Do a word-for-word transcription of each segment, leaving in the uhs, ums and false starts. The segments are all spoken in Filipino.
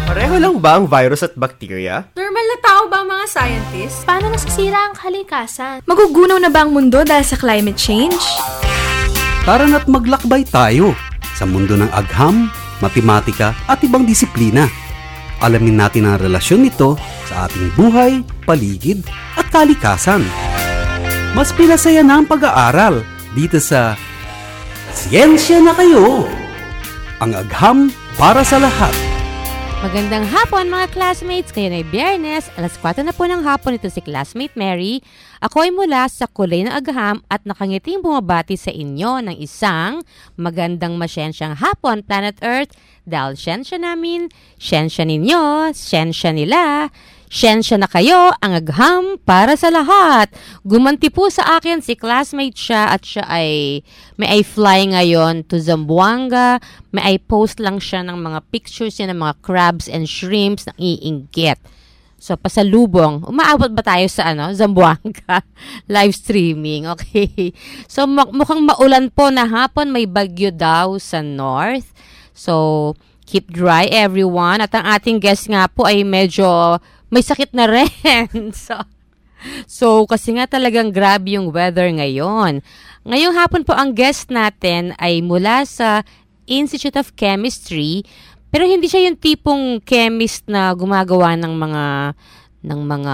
Pareho lang ba ang virus at bacteria? Normal na tao ba ang mga scientists? Paano nasisira ang kalikasan? Magugunaw na ba ang mundo dahil sa climate change? Tara na't maglakbay tayo sa mundo ng agham, matematika at ibang disiplina. Alamin natin ang relasyon nito sa ating buhay, paligid at kalikasan. Mas pinasaya na ang pag-aaral dito sa Siyensya na Kayo! Ang agham para sa lahat. Magandang hapon mga classmates! Ngayon ay Biyernes, alas kwatro na po ng hapon. Ito si Classmate Mary. Ako ay mula sa Kulay ng Agham at nakangiting bumabati sa inyo ng isang magandang masyensyang hapon, Planet Earth. Dahil siyensya namin, siyensya ninyo, siyensya nila, siyensya na kayo, ang agham para sa lahat. Gumanti po sa akin si classmate siya at siya ay may ay fly ngayon to Zamboanga. May ay post lang siya ng mga pictures niya ng mga crabs and shrimps na iinggit. So, pasalubong. Umaabot ba tayo sa ano? Zamboanga? Live streaming. Okay. So, mukhang maulan po na hapon. May bagyo daw sa north. So, keep dry everyone. At ang ating guest nga po ay medyo may sakit na rin. so, so, kasi nga talagang grabe yung weather ngayon. Ngayong hapon po ang guest natin ay mula sa Institute of Chemistry. Pero hindi siya yung tipong chemist na gumagawa ng mga ng mga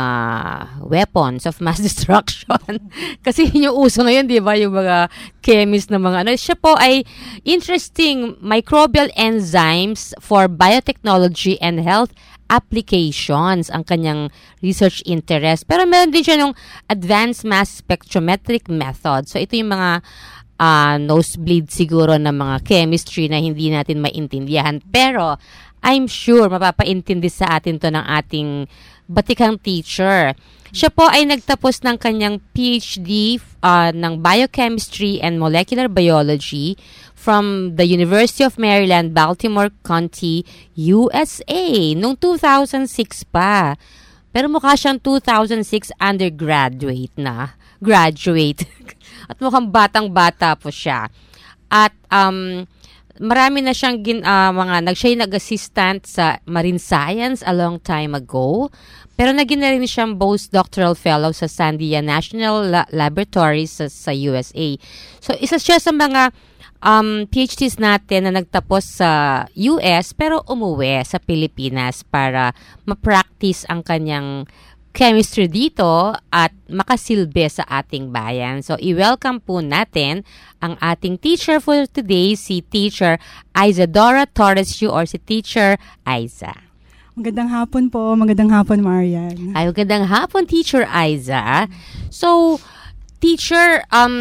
weapons of mass destruction. Kasi yun yung uso ngayon, di ba? Yung mga chemist na mga ano. Siya po ay interesting microbial enzymes for biotechnology and health applications ang kanyang research interest. Pero meron din siya ng advanced mass spectrometric method. So ito yung mga uh, nosebleed siguro ng mga chemistry na hindi natin maintindihan. Pero I'm sure mapapaintindi sa atin to ng ating batikang teacher. Siya po ay nagtapos ng kanyang P H D uh, ng Biochemistry and Molecular Biology from the University of Maryland, Baltimore County, U S A, noong two thousand six pa. Pero mukha siyang two thousand six undergraduate na. Graduate. At mukhang batang-bata po siya. At um, marami na siyang gin, uh, mga, nag, siya nag-assistant sa Marine Science a long time ago. Pero naging na rin siyang postdoctoral fellow sa Sandia National La- Laboratory sa, sa U S A. So, isa siya sa mga um, P H Ds natin na nagtapos sa U S pero umuwi sa Pilipinas para ma-practice ang kanyang chemistry dito at makasilbi sa ating bayan. So, i-welcome po natin ang ating teacher for today, si Teacher Isadora Torres-Yu or si Teacher Aiza. Magandang hapon po. Magandang hapon, Marian. Ay, magandang hapon, Teacher Aiza. So, Teacher, um,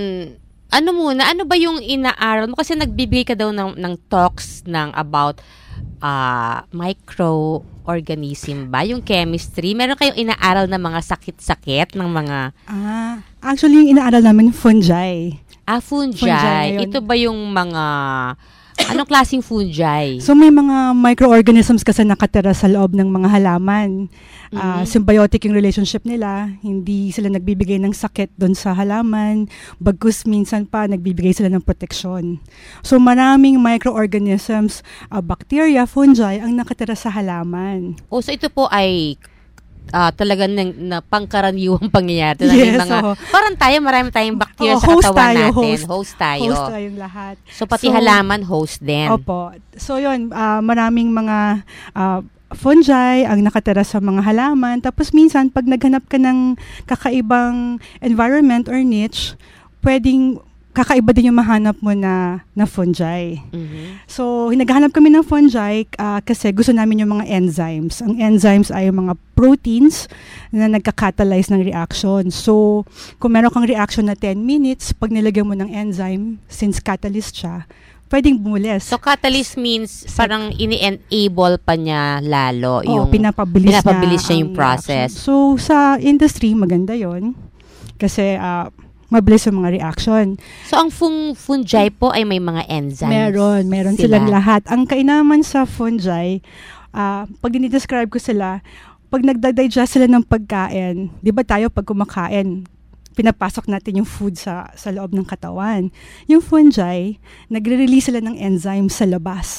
ano muna, ano ba yung inaaral mo? Kasi nagbibigay ka daw ng, ng talks ng about uh, microorganism ba? Yung chemistry. Meron kayong inaaral na mga sakit-sakit ng mga... Ah, actually, yung inaaral namin fungi. Ah, fungi. fungi Ito ba yung mga... Anong klaseng fungi? So, may mga microorganisms kasi nakatira sa loob ng mga halaman. Mm-hmm. Uh, symbiotic yung relationship nila. Hindi sila nagbibigay ng sakit doon sa halaman. Bagkus minsan pa, nagbibigay sila ng proteksyon. So, maraming microorganisms, uh, bacteria, fungi, ang nakatira sa halaman. Oh, so ito po ay... Uh, talagang na, na pangkaraniwang pangyayari. Yes, mga, oh. Parang tayo, marami tayong bacteria oh, sa katawan tayo, natin. Host, host tayo. Host tayong lahat. So, pati so, halaman, host din. Opo. So, yun, uh, maraming mga uh, fungi ang nakatira sa mga halaman. Tapos, minsan, pag naghanap ka ng kakaibang environment or niche, pwedeng kakaiba din yung mahanap mo na, na fungi. Mm-hmm. So, naghahanap kami ng fungi uh, kasi gusto namin yung mga enzymes. Ang enzymes ay yung mga proteins na nagka-catalyze ng reaction. So, kung meron kang reaction na ten minutes, pag nilagyan mo ng enzyme, since catalyst siya, pwedeng bumulis. So, catalyst means parang ini-enable pa niya lalo. Oo, yung, pinapabilis, pinapabilis niya, niya yung process. Reaction. So, sa industry, maganda yon kasi uh, mabilis yung mga reaction. So, ang fung- fungi po ay may mga enzymes? Meron. Meron sila. silang lahat. Ang kainaman sa fungi, uh, pag dinidescribe ko sila, pag nagda-digest sila ng pagkain, di ba tayo pag kumakain, pinapasok natin yung food sa, sa loob ng katawan. Yung fungi, nagre-release sila ng enzymes sa labas.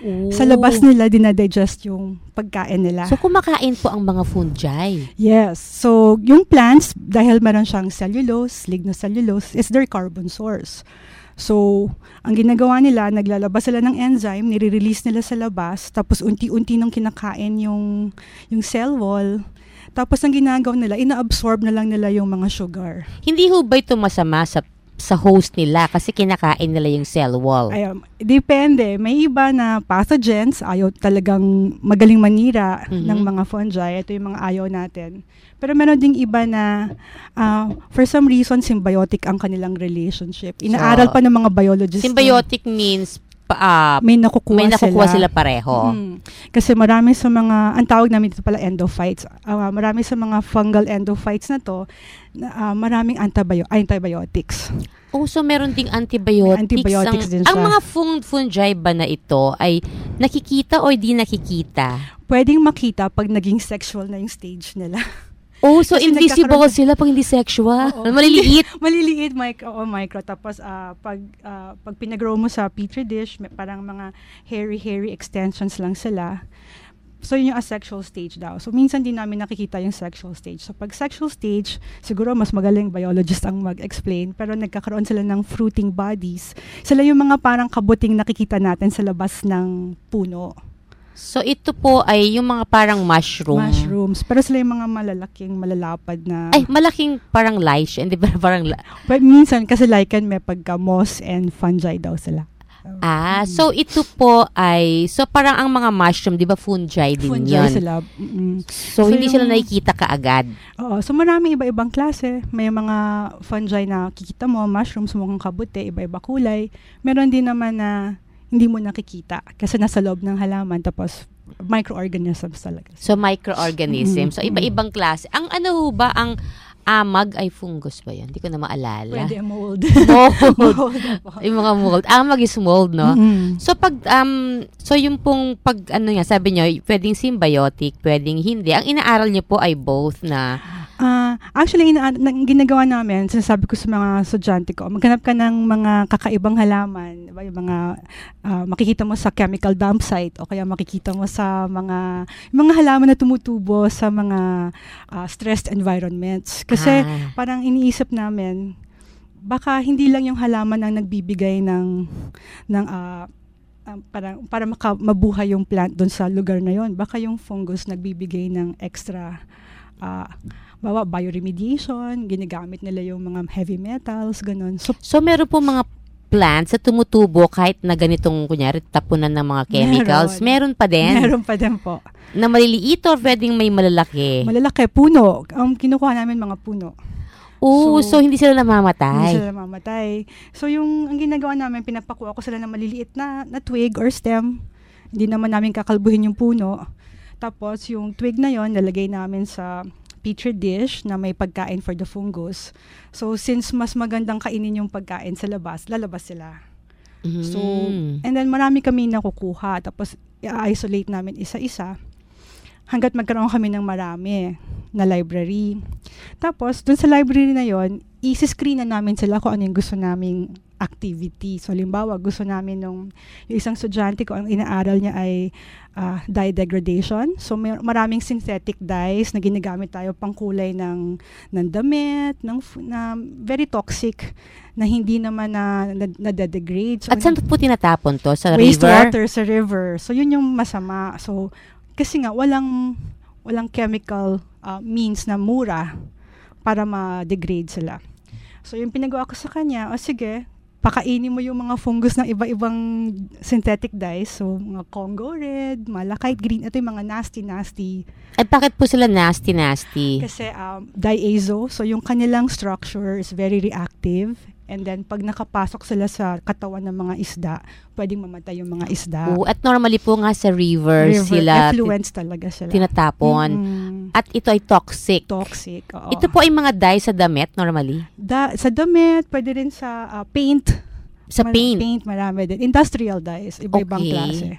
Oh. Sa labas nila, dinadigest yung pagkain nila. So, kumakain po ang mga fungi. Yes. So, yung plants, dahil meron siyang cellulose, lignocellulose, is their carbon source. So, ang ginagawa nila, naglalabas sila ng enzyme, nire-release nila sa labas, tapos unti-unti nung kinakain yung, yung cell wall. Tapos ang ginagawa nila, ina-absorb na lang nila yung mga sugar. Hindi ho ba ito masama sa sa host nila kasi kinakain nila yung cell wall? Ay, um, depende. May iba na pathogens, ayaw talagang magaling manira Mhm. ng mga fungi. Ito yung mga ayaw natin. Pero meron ding iba na uh, for some reason, symbiotic ang kanilang relationship. Inaaral So, pa ng mga biologists. Symbiotic means pa, uh, May nakukuha, may nakukuha sila, sila. pareho. Mm. Kasi marami sa mga, ang tawag namin ito pala endophytes. Uh, marami sa mga fungal endophytes na to, na, uh, maraming antibio- antibiotics. Oh, so meron ding antibiotics. May antibiotics ang, din ang siya. mga fung- fungi ba na ito ay nakikita o di nakikita? Pwedeng makita pag naging sexual na yung stage nila. Oh, so Kasi invisible nagkakaroon- sila pag hindi sexual. Oo. Maliliit. Maliliit, micro, o micro. Tapos, ah, pag, ah, pag pinagrow mo sa petri dish, may parang mga hairy-hairy extensions lang sila. So, yun yung asexual stage daw. So, minsan din namin nakikita yung sexual stage. So, pag sexual stage, siguro mas magaling biologist ang mag-explain, pero nagkakaroon sila ng fruiting bodies. Sila yung mga parang kabuting nakikita natin sa labas ng puno. So ito po ay yung mga parang mushroom. Mushrooms. Pero sila yung mga malalaking, malalapad na... Ay, malaking parang lice. Hindi ba parang... la- But minsan, kasi lichen may pagka moss and fungi daw sila. Ah, so ito po ay... So parang ang mga mushroom, di ba fungi din Fungi yun? sila. Mm-mm. So, So, hindi yung- sila nakikita kaagad. Oo, so maraming iba-ibang klase. May mga fungi na kikita mo, mushrooms, mukhang kabuti, iba-iba kulay. Meron din naman na hindi mo nakikita kasi nasa loob ng halaman, tapos microorganisms talaga. So microorganism. Mm, So iba-ibang klase. Ang ano ho ba, ang amag ay fungus ba yun? Hindi ko na maalala. Pwede mold. Mold. Mold na po. Yung mga mold. Amag is mold, no? Mm-mm. So pag um so yung pong pag ano nga sabi niyo, pwedeng symbiotic, pwedeng hindi. Ang inaaral niyo po ay both na Ah, actually, ina- na- ginagawa namin, sinasabi ko sa mga estudyante ko, maghanap ka ng mga kakaibang halaman, diba? Yung mga ah, makikita mo sa chemical dump site o kaya makikita mo sa mga yung mga halaman na tumutubo sa mga ah, stressed environments. Kasi Ah. parang iniisip namin, baka hindi lang yung halaman ang nagbibigay ng ng ah, ah, parang para maka, mabuhay yung plant doon sa lugar na yon. Baka yung fungus nagbibigay ng extra ah, bawa bioremediation, ginagamit nila yung mga heavy metals, ganun. So, So meron po mga plants na tumutubo kahit na ganitong kunyari tapunan ng mga chemicals. Meron, Meron. pa din. meron pa din po. Na maliliit or pwedeng may malalaki. Malalaki, puno. Ang kinukuha namin mga puno. Oo, so, So, hindi sila Hindi namamatay. sila mamatay. So, yung ang ginagawa namin, pinapakuha ko sila ng maliliit na, na twig or stem. Hindi naman namin kakalbuhin yung puno. Tapos, yung twig na yon nalagay namin sa petri dish na may pagkain for the fungus. So, since mas magandang kainin yung pagkain sa labas, lalabas sila. So, Mm. and then marami kami nakukuha. Tapos, i-isolate namin isa-isa hanggat magkaroon kami ng marami na library. Tapos, dun sa library na yon, isi-screen na namin sila kung ano yung gusto naming activity. So, halimbawa, gusto namin nung yung isang estudyante ko, ang inaaral niya ay uh, dye degradation. So, may, maraming synthetic dyes na ginagamit tayo pang kulay ng, ng damit, ng, f- na very toxic, na hindi naman na, na, na-degrade. So, At saan po tinatapon to? Sa river? wastewater sa river. So, yun yung masama. So, kasi nga, walang, walang chemical uh, means na mura para ma-degrade sila. So, yung pinagawa ko sa kanya, o sige, pakainin mo yung mga fungus ng iba-ibang synthetic dyes. So, mga Congo red, malachite green. Ito yung mga nasty-nasty. At bakit po sila nasty-nasty? Kasi um, diazo, so yung kanilang structure is very reactive. And then, pag nakapasok sila sa katawan ng mga isda, pwedeng mamatay yung mga isda. Oo, at normally po nga sa river, River sila ti- effluents talaga sila. tinatapon. Mm, At ito ay toxic. toxic. Oo. Ito po ay mga dye sa damit normally. Da- sa damit, pwede rin sa ah, paint. Sa Mar- paint. Paint, marami din. Industrial dyes, iba-ibang Okay. klase.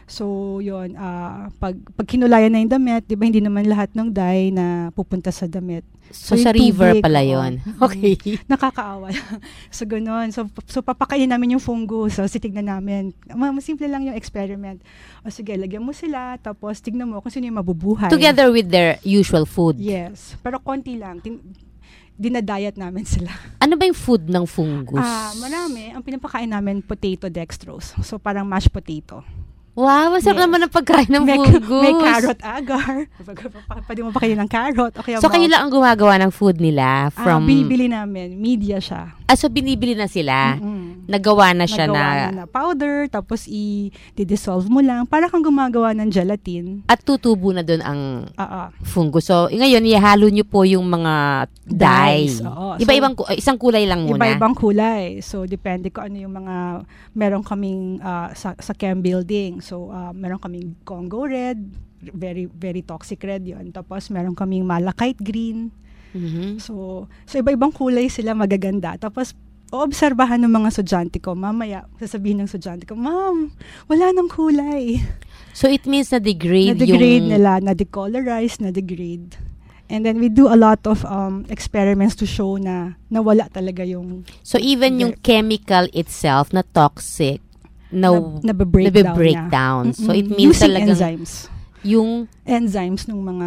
So, yun, ah, pag, pag kinulayan na yung damit, di ba hindi naman lahat ng dye na pupunta sa damit. So, yung sa river tubig, pala oo. yun. Okay. Nakakaawa. So, ganun. So, so papakainin namin yung fungus. So, sitignan namin. Ma- Simple lang yung experiment. O sige, lagyan mo sila, tapos tignan mo kung sino yung mabubuhay. Together with their usual food. Yes. Pero konti lang. Tin- dinadayat namin sila. Ano ba yung food ng fungus? Ah, marami. Ang pinapakain namin, potato dextrose. So, parang mashed potato. Wow, masarap Yes. naman ang pagkain ng May, fungus. may carrot agar. Pwede mo pa kayo ng carrot. O kaya So, mga- kayo lang ang gumagawa ng food nila Ah, from... binibili namin. Media siya. Ah, so binibili na sila? Mm-mm. Nagawa na siya Nagawa na... na, na powder, tapos i-dissolve mo lang. Para kang gumagawa ng gelatin. At tutubo na doon ang Oo. fungus. So, ngayon, ihalo nyo po yung mga dye. Dyes, oo. Iba-ibang, ku- isang kulay lang muna. Iba-ibang kulay. So, depende ko ano yung mga, meron kaming ah, sa, sa chem building. So, ah, meron kaming Congo red, very very toxic red yun. Tapos, meron kaming malachite green. Mhm. So, so iba-ibang kulay sila magaganda. Tapos, oobserbahan ng mga estudyante ko. Mamaya, sasabihin ng estudyante ko, Ma'am, wala nang kulay. So, it means na degrade, Na-degrade yung... nila, na-decolorize, na-degrade. And then we do a lot of um, experiments to show na nawala talaga yung So, even yung chemical itself na toxic, na, na, nabe-breakdown nabe-breakdown. niya. So, it Mm-mm. means Using talagang enzymes. yung... Enzymes ng mga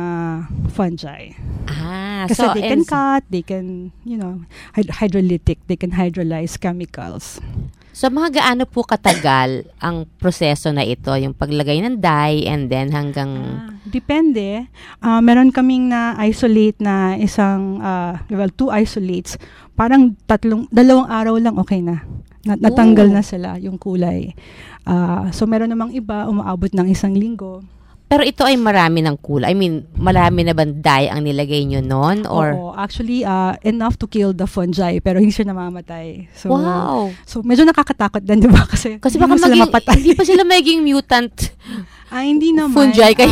fungi. Ah, Kasi so, they can enz- cut, they can, you know, hyd- hydrolytic, they can hydrolyze chemicals. So, mga gaano po katagal ang proseso na ito? Yung paglagay ng dye and then hanggang... Ah, depende. Ah, meron kaming na-isolate na isang, ah, well, two isolates. Parang tatlong, dalawang araw lang okay na. Na- natanggal Oh. na sila yung kulay. Ah, so, meron namang iba, umaabot ng isang linggo. Pero ito ay marami ng kulay. I mean, marami na bang dye ang nilagay nyo noon? Or... Oo, actually, ah, enough to kill the fungi, pero hindi siya namamatay. So, Wow! so medyo nakakatakot din, di ba? Kasi, Kasi hindi baka mo sila maging, mapatay. hindi pa sila maging mutant Ah, hindi naman. fungi kayo.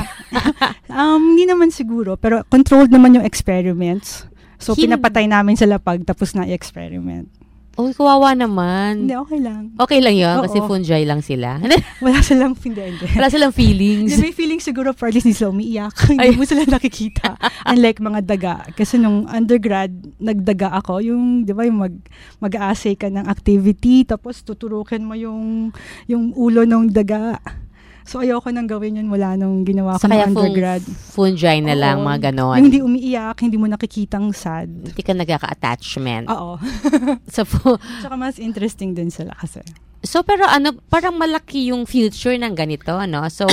Ah, um, hindi naman siguro, pero controlled naman yung experiments. So, Hin- pinapatay namin sila pag tapos na i-experiment. Uy, kawawa naman. Hindi, okay lang. Okay lang yun, Oo. kasi fungi lang sila. Wala silang hindi. Wala silang feelings. Hindi, may feeling siguro for at least hindi sila umiiyak. Hindi Ay. mo sila nakikita. Unlike mga daga. Kasi nung undergrad, nagdaga ako. Yung, di ba, yung mag, mag-aasay ka ng activity, tapos tuturukin mo yung, yung ulo ng daga. So, ayoko nang gawin yun mula nung ginawa ko So, kaya ng fung- undergrad. fungi na lang, Oo. mga ganon. Yung hindi umiiyak, hindi mo nakikitang sad. Hindi ka nagkaka-attachment. Oo. So, fu- Tsaka mas interesting din sila kasi. so, pero ano, parang malaki yung future ng ganito, no? So,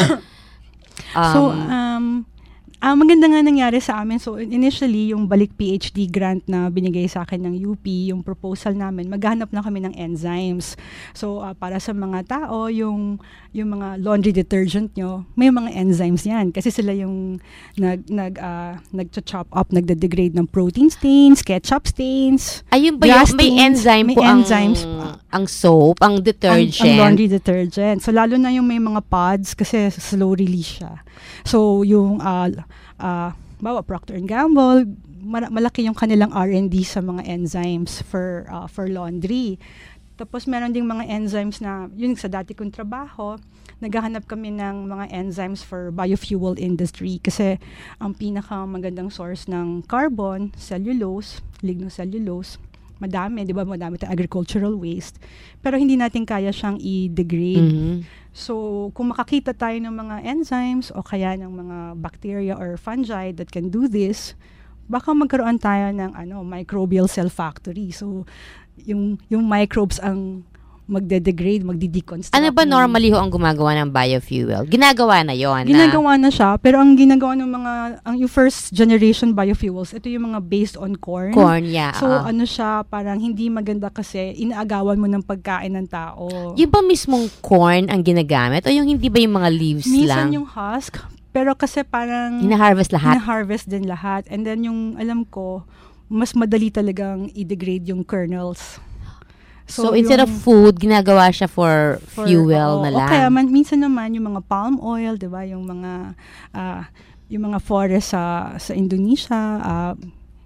um, so, um, ah maganda nga nangyari sa amin. So, initially, yung Balik PhD grant na binigay sa akin ng U P, yung proposal namin, maghanap na kami ng enzymes. So, ah, para sa mga tao, yung, yung mga laundry detergent nyo, may mga enzymes yan. Kasi sila yung nag, nag, ah, nag-chop up, nagde-degrade ng protein stains, ketchup stains, ayun ba grass yung, may stains, enzyme may po enzymes, ang, ang soap, ang ang, detergent. ang laundry detergent. So, lalo na yung may mga pods kasi slow release siya. So, yung, uh, uh, bawa, Procter and Gamble, mar- malaki yung kanilang R and D sa mga enzymes for, uh, for laundry. Tapos, meron ding mga enzymes na, yun sa dati kong trabaho, naghahanap kami ng mga enzymes for biofuel industry kasi ang pinaka magandang source ng carbon, cellulose, lignocellulose, madami, di ba? Madami tayong agricultural waste. Pero hindi natin kaya siyang i-degrade. Mhm. So, kung makakita tayo ng mga enzymes o kaya ng mga bacteria or fungi that can do this, baka magkaroon tayo ng ano, microbial cell factory. So, yung yung microbes ang magde-degrade, magdi-deconstruct. Ano ba ng- normally ho ang gumagawa ng biofuel? Ginagawa na yon. Ginagawa na siya, pero ang ginagawa ng mga, ang yung first generation biofuels, ito yung mga based on corn. Corn, yeah. So, oo. ano siya, parang hindi maganda kasi inaagawan mo ng pagkain ng tao. Yung ba mismong corn ang ginagamit? O yung hindi ba yung mga leaves Minsan lang? yung husk, pero kasi parang Hina-harvest lahat? hina-harvest din lahat. And then yung, alam ko, mas madali talagang i-degrade yung kernels. So, instead of yung- food, ginagawa siya for, for- fuel oo, na o lang. kaya man, minsan naman yung mga palm oil, 'di ba? Yung mga ah, yung mga forest sa sa Indonesia, ah,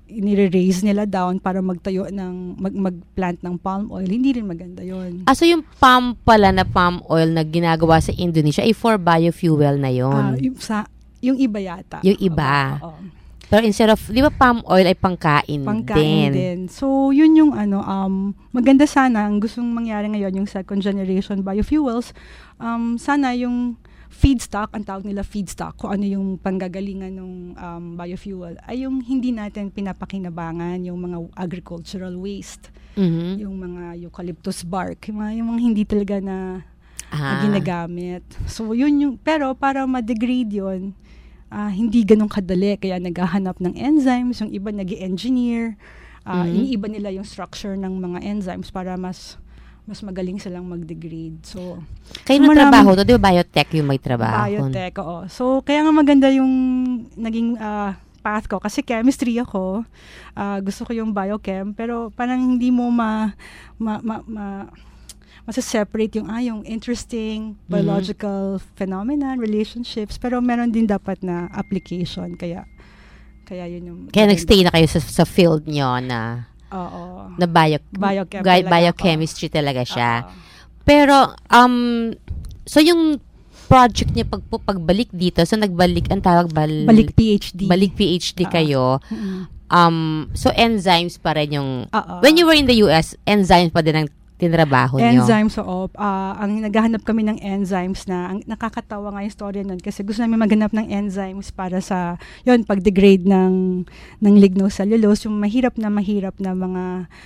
inire-raise nila down para magtayo ng, mag, mag-plant ng palm oil, hindi rin maganda yon. Ah, so yung palm pala na palm oil na ginagawa sa Indonesia ay for biofuel na yon. Ah, yung, sa, yung iba yata. Yung iba. Oo, oo. Pero instead of, di ba palm oil ay pangkain, Pangkain din. din. So, yun yung ano, um, maganda sana, ang gustong mangyari ngayon, yung second generation biofuels, um, sana yung feedstock, ang tawag nila feedstock, kung ano yung panggagalingan ng um, biofuel, ay yung hindi natin pinapakinabangan, yung mga agricultural waste, Mhm. yung mga eucalyptus bark, yung mga, yung mga hindi talaga na, na Ah. ginagamit. So, yun yung, pero para ma-degrade yun, ah, hindi ganun kadali, kaya naghahanap ng enzymes, yung iba nag-engineer, ah, Mhm. iniiba nila yung structure ng mga enzymes para mas mas magaling silang mag-degrade. So, Kayo so na marami- trabaho to, di ba biotech yung may trabaho? biotech, oo. So, kaya nga maganda yung naging ah, path ko. Kasi chemistry ako. Ah, gusto ko yung biochem. Pero parang hindi mo ma... ma, ma, ma masa-separate yung, ah, yung interesting biological phenomena, relationships. Pero meron din dapat na application. Kaya, kaya yun yung... Kaya nagstay na kayo sa, sa field nyo na, Oo. na bio, Biochem bi- talaga biochemistry talaga siya. Oo. Pero, um, so yung project niya pag, pagbalik dito, so nagbalik, ang tawag, bal, Balik PhD. balik PhD Oo. kayo, Mm-mm. um, so enzymes pa rin yung, Oo. when you were in the U S, enzymes pa din ang tinrabaho nyo. Enzymes, oo. Ah, ang naghahanap kami ng enzymes na, ang nakakatawa nga yung story nun kasi gusto namin maghanap ng enzymes para sa, yun, pag-degrade ng, ng lignocellulose, yung mahirap na mahirap na mga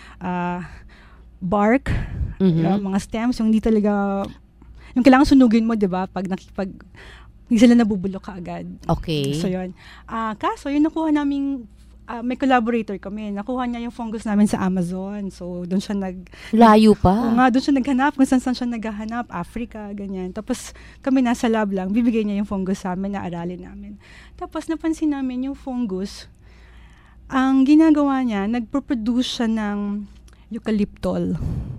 ah, bark, Mhm. ah, mga stems, yung hindi talaga, yung kailangan sunugin mo, di ba? Pag nakipag, hindi sila nabubulok kaagad. Okay. So, yun. Ah, kaso, yun nakuha namin, ah, may collaborator kami. Nakuha niya yung fungus namin sa Amazon. So, doon siya nag... Layo pa. Oo nga, doon siya naghanap. Kung saan saan siya naghahanap. Africa, ganyan. Tapos, kami nasa lab lang. Bibigay niya yung fungus sa amin, na-aralin namin. Tapos, napansin namin yung fungus, ang ginagawa niya, nagproproduce siya ng eucalyptol.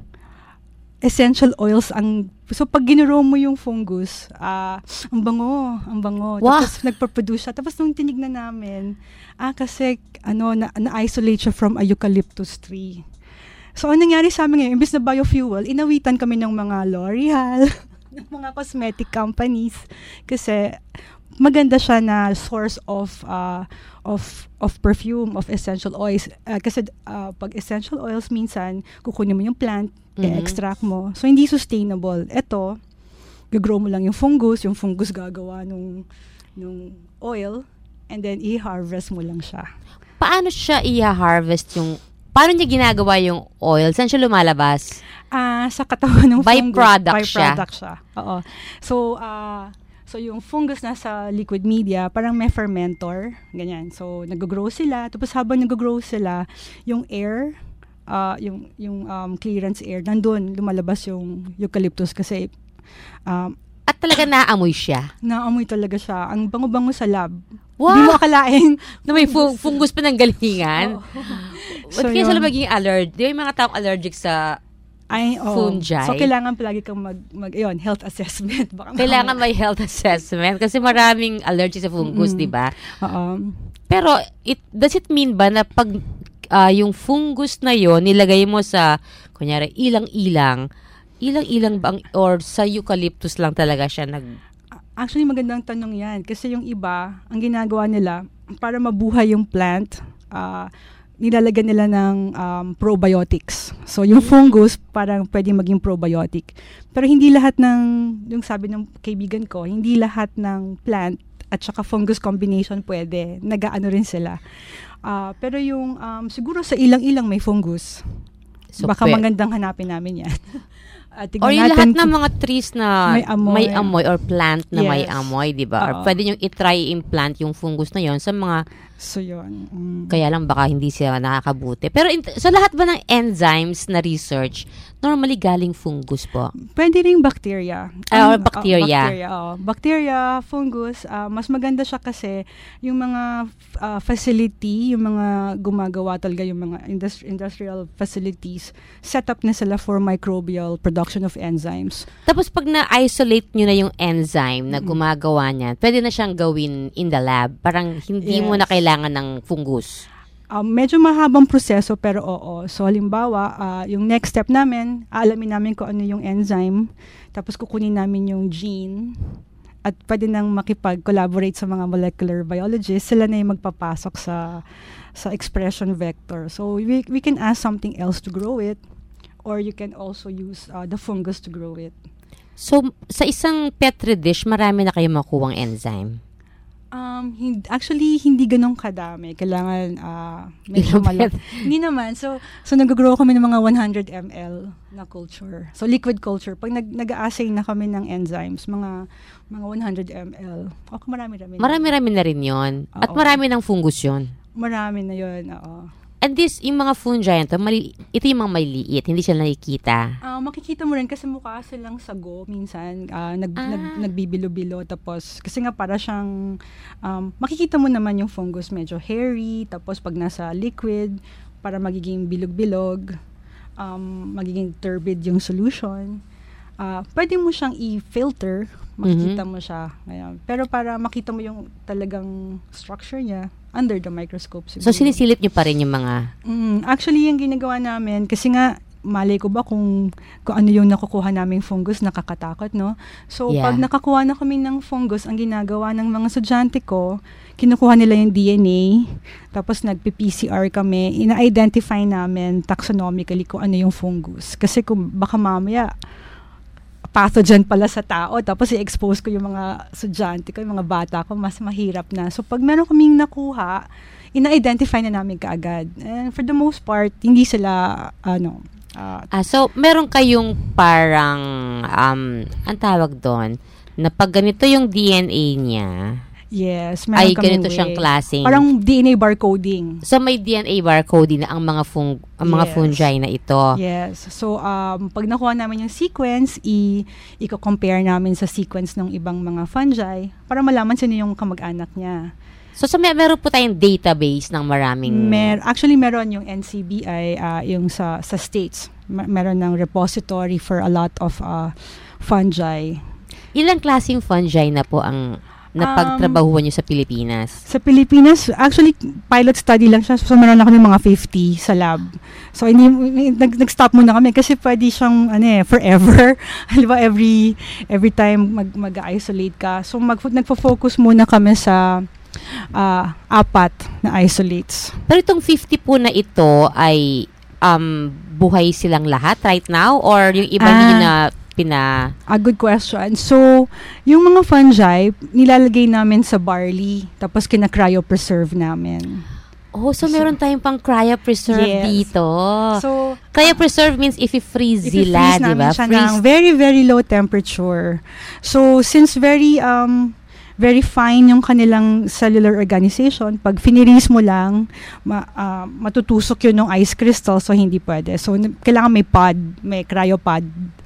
Essential oils ang so pag ginuro mo yung fungus, ah ang bango, ang bango. Wow. Tapos nagpo-produce siya. Tapos nung tinignan namin, ah kasi ano na, na-isolate siya from a eucalyptus tree. So ang nangyari sa amin ngayon, imbes na biofuel, inawitan kami ng mga L'Oreal, ng mga cosmetic companies kasi maganda siya na source of uh, of of perfume, of essential oils. Uh, kasi uh, pag essential oils minsan kukunin mo yung plant, Mhm. i-extract mo. So hindi sustainable. Ito, gagrow mo lang yung fungus, yung fungus gagawa nung nung oil and then i-harvest mo lang siya. Paano siya i-harvest yung, paano niya ginagawa yung oil? Saan siya lumalabas? Ah, sa katawan ng Byproduct fungus. siya. Byproduct siya. Oo. So, ah, so yung fungus nasa liquid media, parang may fermentor, ganyan. So, nag-grow sila. Tapos habang nag-grow sila, yung air, ah, yung yung um, clearance air, nandun lumalabas yung eucalyptus kasi um, At talaga naamoy siya. naamoy talaga siya. Ang bango-bango sa lab. Wow! Hindi mo akalain. Na may fu- fungus pa ng galingan. So, Ba't kaya sila yun. maging allergic? Di ba yung mga taong allergic sa Ay, oo. fungi? So, kailangan palagi kang mag, mag yun, health assessment. Baka kailangan may health assessment kasi maraming allergic sa fungus, Mm-mm. di ba? Oo. Pero it does it mean ba na pag ah, yung fungus na yon nilagay mo sa kunyari ilang-ilang, ilang-ilang ba ang, or sa eucalyptus lang talaga siya nag Actually, magandang tanong yan. Kasi yung iba, ang ginagawa nila, para mabuhay yung plant, ah, nilalagyan nila ng um, probiotics. So, yung fungus, parang pwede maging probiotic. Pero hindi lahat ng, yung sabi ng kaibigan ko, hindi lahat ng plant at saka fungus combination pwede. Nag-ano rin sila. Ah, pero yung, um, siguro sa ilang-ilang may fungus. So, Baka pwe- magandang hanapin namin yan. At tignan or yung natin lahat kung- ng mga trees na May amoy. may amoy or plant na may Yes. amoy, di ba? Or Oo. pwede nyo i-try implant yung fungus na yon sa mga, So, yun. Mm. kaya lang baka hindi sila nakakabuti. Pero in, sa lahat ba ng enzymes na research, normally galing fungus po? Pwede ring bacteria. Ah, or Ang- bacteria. oh, bacteria, oh. Bacteria, fungus, ah, mas maganda siya kasi yung mga ah, facility, yung mga gumagawa talaga, yung mga industri- industrial facilities, set up na sila for microbial production of enzymes. Tapos pag na-isolate nyo na yung enzyme na gumagawa niyan, pwede na siyang gawin in the lab. Parang hindi mo Yes. na kailangan ng fungus. Um, medyo mahabang proseso pero oo. So halimbawa, uh, yung next step namin, aalamin namin kung ano yung enzyme, tapos kukunin namin yung gene, at pwede nang makipag-collaborate sa mga molecular biologists. Sila na yung magpapasok sa sa expression vector. So we we can ask something else to grow it, or you can also use uh, the fungus to grow it. So sa isang petri dish, marami na kayong makuwang enzyme? Um, hindi, actually, hindi ganun kadami. Kailangan, uh, medyo malaki. Hindi naman. So, so nag-grow kami ng mga one hundred milliliters na culture. So, liquid culture. Pag nag- nag-assay na kami ng enzymes, mga mga one hundred milliliters. Okay, marami-rami. Marami-rami na rin yun. Oo. At marami ng fungus yun. Marami na yun, oo. And this, yung mga fungi, ito, mali, ito yung mga maliliit, hindi sila nakikita. Uh, makikita mo rin kasi mukha silang sago minsan, uh, nag, Ah. nag, nagbibilo-bilo, tapos kasi nga para siyang, um, makikita mo naman yung fungus medyo hairy, tapos pag nasa liquid, para magiging bilog-bilog, um, magiging turbid yung solution. Uh, pwede mo siyang i-filter, makikita Mhm. mo siya. Ngayon. Pero para makita mo yung talagang structure niya, under the microscope siguro. So, sinisilip nyo pa rin yung mga... Mm, actually, yung ginagawa namin, kasi nga, malay ko ba kung, kung ano yung nakukuha naming fungus, nakakatakot, no? So, Yeah. pag nakakuha na kami ng fungus, ang ginagawa ng mga estudyante ko, kinukuha nila yung D N A, tapos nagpi-P C R kami, ina-identify namin taxonomically kung ano yung fungus. Kasi kung baka mamaya, pathogen pala sa tao, tapos i-expose ko yung mga estudyante ko, yung mga bata ko, mas mahirap na. So, pag meron kaming nakuha, ina-identify na namin kaagad. And for the most part, hindi sila, ano, uh, Ah, so, meron kayong parang, um, ang tawag doon, na pag ganito yung D N A niya, yes, meron ay kaming ganito way. siyang klaseng. Parang D N A barcoding. So, may D N A barcode na ang mga fung, ang mga Yes. fungi na ito. Yes. So, um, pag nakuha namin yung sequence, i- i-compare namin sa sequence ng ibang mga fungi para malaman sino yung kamag-anak niya. So, sa may, meron po tayong database ng maraming... Mer actually, meron yung N C B I, uh, yung sa, sa States. Mer- meron ng repository for a lot of uh, fungi. Ilang klaseng fungi na po ang napagtrabahuan nyo sa Pilipinas? Sa Pilipinas, actually, pilot study lang siya. So, meron ako ng mga fifty sa lab. So, hindi, nag, nag-stop muna kami kasi pwede siyang, ano eh, forever. Di ba, every, every time mag, mag-isolate ka. So, mag, nagpo-focus muna kami sa uh, apat na isolates. Pero itong fifty po na ito ay um, buhay silang lahat right now? Or yung iba Ah. niyo na pina... A good question. So, yung mga fungi, nilalagay namin sa barley, tapos kina-cryopreserve namin. Oh, so meron tayong pang cryopreserve Yes. dito. So, Cryopreserve means if i-freeze sila, i-freeze di namin ba? siya Freeze. ng very, very low temperature. So, since very, um, very fine yung kanilang cellular organization, pag finiris mo lang, ma, ah, matutusok yun ng ice crystal, so hindi pwede. So, n- kailangan may pod, may cryopod.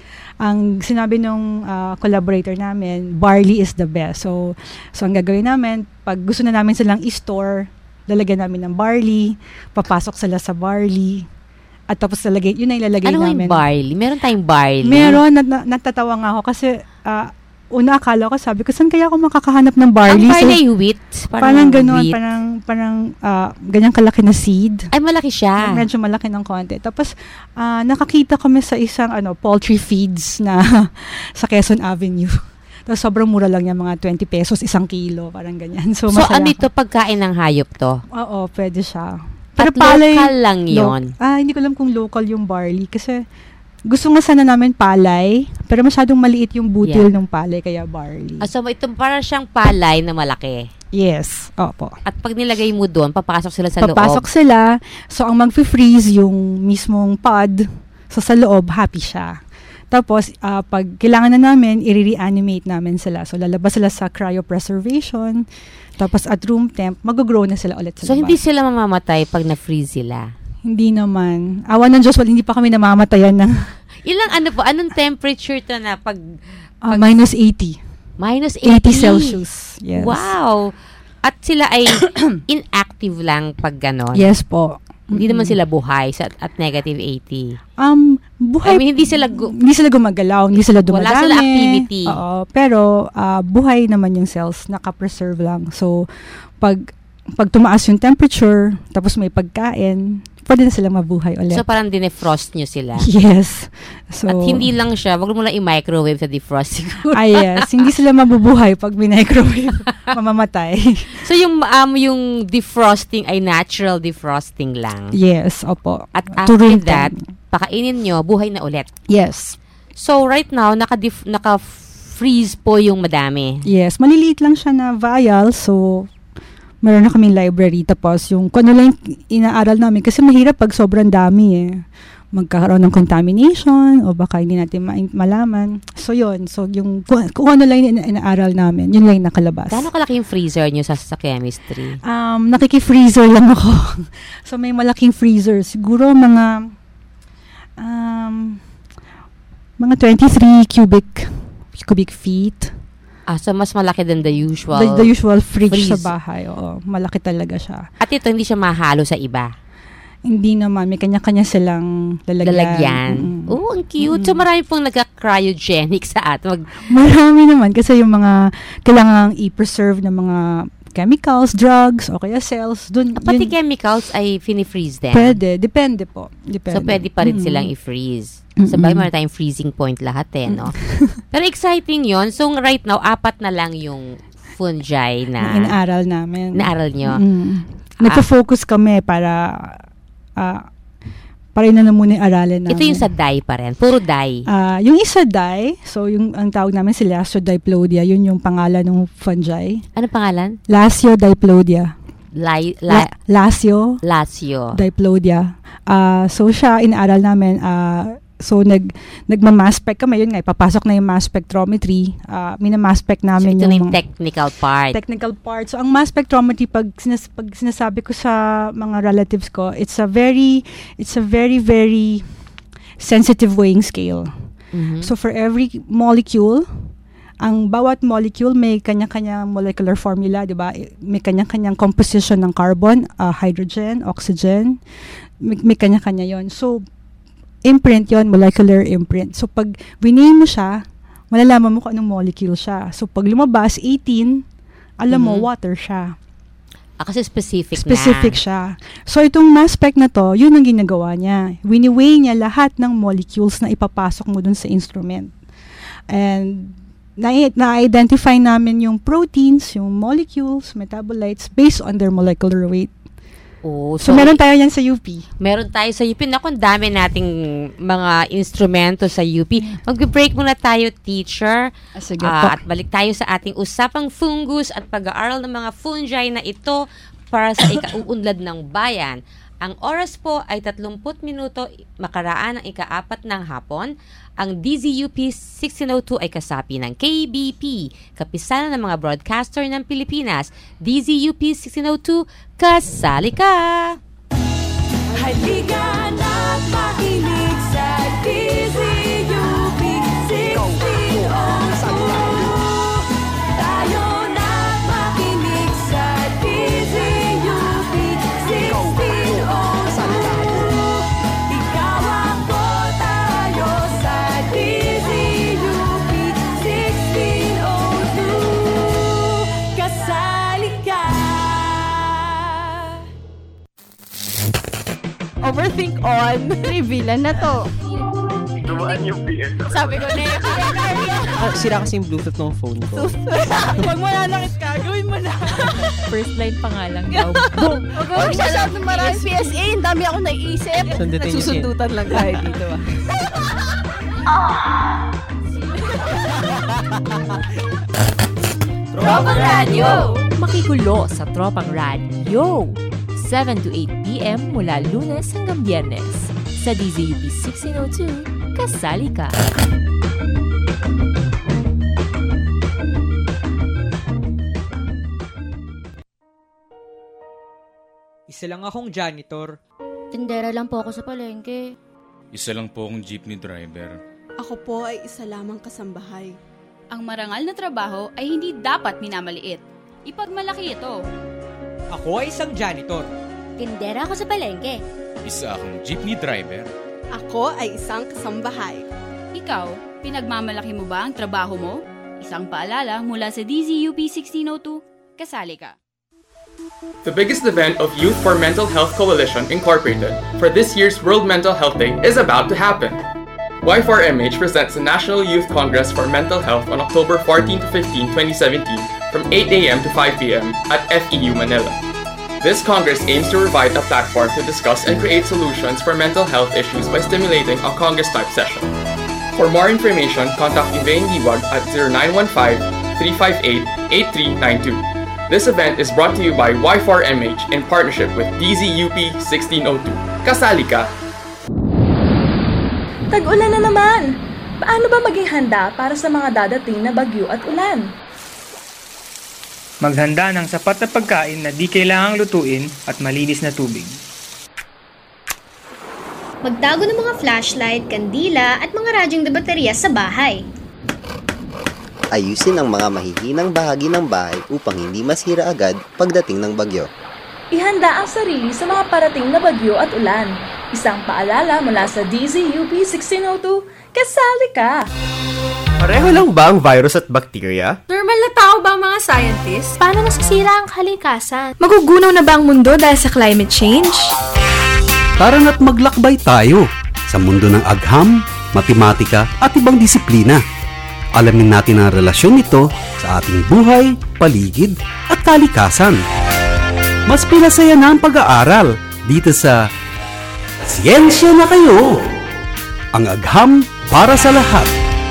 Ang sinabi nung ah, collaborator namin, barley is the best. So, so ang gagawin namin, pag gusto na namin silang i-store, lalagyan namin ng barley, papasok sila sa barley, at tapos lalagay, yun na ilalagay Ano namin. yung barley? Meron tayong barley? Meron, nat- nat- natatawa nga ako kasi ah, una akala ko, sabi ko, saan kaya ako makakahanap ng Ang barley? barley So, wheat? parang ganon, wheat. parang, parang ah, ganyang kalaki na seed. Ay, malaki siya. Medyo malaki ng konti. Tapos, ah, nakakita kami sa isang ano poultry feeds na sa Quezon Avenue. Tapos, sobrang mura lang yan, mga twenty pesos, isang kilo, parang ganyan. So, So, masaya ano ako. ito? Pagkain ng hayop to? Oo, pwede siya. At palay- local lang Lo- yon. ah, hindi ko alam kung local yung barley kasi gusto nga sana namin palay, pero masyadong maliit yung butil Yeah. ng palay, kaya barley. Ah, so, ito parang siyang palay na malaki. Yes, opo. At pag nilagay mo doon, papasok sila sa Papasok loob. sila, so ang mag-freeze yung mismong pod, so sa loob, happy siya. Tapos, ah, pag kailangan na namin, i-reanimate namin sila. So, lalabas sila sa cryopreservation, tapos at room temp, mag-grow na sila ulit sa So, labas. hindi sila mamamatay pag na-freeze sila. Hindi naman. Awan ng Diyos, wala, hindi pa kami namamatayan ng Ilang ano po? Anong temperature to na pag ah, minus eighty. minus eighty? eighty Celsius. Yes. Wow! At sila ay inactive lang pag ganon. Yes po. Hindi Mm-mm. naman sila buhay sa at negative eighty. Um, buhay. I mean, hindi sila gu- hindi sila gumagalaw, hindi sila dumadami. Wala sila activity. Oo, pero ah, buhay naman yung cells, naka-preserve lang. So, pag pag tumaas yung temperature, tapos may pagkain, pwede na sila mabuhay ulit. So, parang dinefrost nyo sila. Yes. So, At hindi lang siya, wag mo lang i-microwave sa defrost siguro. ah, yes. Hindi sila mabubuhay pag microwave. Mamamatay. So, yung um, yung defrosting ay natural defrosting lang. Yes, opo. At To after room that, temp. pakainin nyo, buhay na ulit. Yes. So, right now, naka-def- naka-freeze po yung madami. Yes. Maliliit lang siya na vial. So, meron na kaming library. Tapos, yung kung ano lang yung inaaral namin. Kasi mahirap pag sobrang dami eh. Magkakaroon ng contamination o baka hindi natin ma- malaman. So, yun. So, yung kung, kung ano lang yung ina- inaaral namin, yun lang yung nakalabas. Gaano kalaki yung freezer nyo sa, sa chemistry? Um, nakiki-freezer lang ako. So, may malaking freezer. Siguro mga um, mga twenty-three cubic cubic feet. Ah, so mas malaki than the usual. The, the usual fridge freeze. sa bahay. Oo, malaki talaga siya. At ito, hindi siya mahalo sa iba. Hindi naman. May kanya-kanya silang lalagyan. Lalagyan. Mm-mm. Oh, ang cute. Mm-mm. So marami pong nagka-cryogenic sa atin. Mag- Marami naman. Kasi yung mga kailangang i-preserve ng mga chemicals, drugs, o kaya cells. Dun, pati yun, chemicals ay fini-freeze din. pwede. Depende po. Depende. So pwede pa rin Mm-mm. silang i-freeze. Mm-mm. Sabay, meron tayong freezing point lahat eh, no? Pero exciting yon. So right now, apat na lang yung fungi Na na inaaral namin. naaral nyo. Mm. Nagpo-focus kami para ah para yun na muna yung aralin namin. Ito yung sa dye pa rin. Puro dye. Ah, yung isa dye, so yung ang tawag namin si Lasiodiplodia, yun yung pangalan ng fungi. Ano pangalan? Lasiodiplodia. Li- La- la- Lasio Lazio. Diplodia. Ah, so siya inaaral namin ah so nag nagma-mass spec kami, yun nga ipapasok na yung mass spectrometry. Ah, mina-mass spec So namin ito na yung yung technical part. technical part. So, ang mass spectrometry, pag, sinas- pag sinasabi ko sa mga relatives ko, it's a very, it's a very, very sensitive weighing scale. Mhm. So, for every molecule, ang bawat molecule may kanya-kanyang molecular formula, di ba? May kanya-kanyang composition ng carbon, uh, hydrogen, oxygen. May, may kanya-kanya yon. So, imprint yon, molecular imprint. So, pag winame mo siya, malalaman mo kung anong molecule siya. So, pag lumabas, eighteen, alam mo, Mhm. water siya. Ah, kasi specific, Specific na. siya. So, itong mass spec na to, yun ang ginagawa niya. Wini-weigh niya lahat ng molecules na ipapasok mo dun sa instrument. And, na- na-identify namin yung proteins, yung molecules, metabolites, based on their molecular weight. Oh, So, meron tayo yan sa U P. Meron tayo sa U P. Naku, ang dami nating mga instrumento sa U P. Mag-break muna tayo, teacher. Sige Ah, po. at balik tayo sa ating usapang fungus at pag-aaral ng mga fungi na ito para sa ikauunlad ng bayan. Ang oras po ay thirty minuto makaraan ng ikaapat ng hapon. Ang D Z U P sixteen oh two ay kasapi ng K B P, kapisanan ng mga broadcaster ng Pilipinas. D Z U P sixteen oh two, kasali ka! Halika na't makinig sa D Z U P sixteen oh two. Tayo na't makinig sa D Z U P sixteen oh two. Ikaw ako, tayo sa D Z U P sixteen oh two. Kasali ka! Overthink on. Revealan na to. Dumaan yung P S. Sabi ko na Ah, sira kasi yung Bluetooth ng phone ko. Pag mananakit ka, gawin mo na. First line pa nga lang daw. Boom! Huwag mo masyadong maraming P S A. Ang dami ako naiisip. Sundutin niyo siya. Nagsusundutan lang tayo dito ah. Tropang Radio! Makikulo sa Tropang Radio. seven to eight p.m. mula Lunes hanggang Biyernes. Sa D Z U P sixteen oh two, kasali ka. Isa lang akong janitor. Tindera lang po ako sa palengke. Isa lang po akong jeepney driver. Ako po ay isa lamang kasambahay. Ang marangal na trabaho ay hindi dapat minamaliit. Ipagmalaki ito. Ako ay isang janitor. Tindera ako sa palengke. Isa akong jeepney driver. Ako ay isang kasambahay. Ikaw, pinagmamalaki mo ba ang trabaho mo? Isang paalala mula sa D Z U P sixteen oh two, kasali ka. The biggest event of Youth for Mental Health Coalition Incorporated for this year's World Mental Health Day is about to happen. Y four M H presents the National Youth Congress for Mental Health on October fourteenth to fifteenth, twenty seventeen from eight a.m. to five p.m. at F E U Manila. This Congress aims to provide a platform to discuss and create solutions for mental health issues by stimulating a Congress-type session. For more information, contact Elaine Liwag at zero nine one five, three five eight, eight three nine two. This event is brought to you by Y four M H in partnership with D Z U P sixteen oh two. Kasali ka! Tag-ulan na naman! Paano ba maging handa para sa mga dadating na bagyo at ulan? Maghanda ng sapat na pagkain na di kailangang lutuin at malinis na tubig. Magtago ng mga flashlight, kandila at mga radyong de baterya sa bahay. Ayusin ang mga mahihinang bahagi ng bahay upang hindi masira agad pagdating ng bagyo. Ihanda ang sarili sa mga parating na bagyo at ulan. Isang paalala mula sa D Z U P sixteen oh two, kasali ka! Pareho lang ba ang virus at bakterya? Normal na tao ba ang mga scientists? Paano nasisira ang kalikasan? Magugunaw na ba ang mundo dahil sa climate change? Tara na't maglakbay tayo sa mundo ng agham, matematika at ibang disiplina. Alamin natin ang relasyon nito sa ating buhay, paligid at kalikasan. Mas pinasaya na ang pag-aaral dito sa Siyensya na Kayo! Ang agham para sa lahat.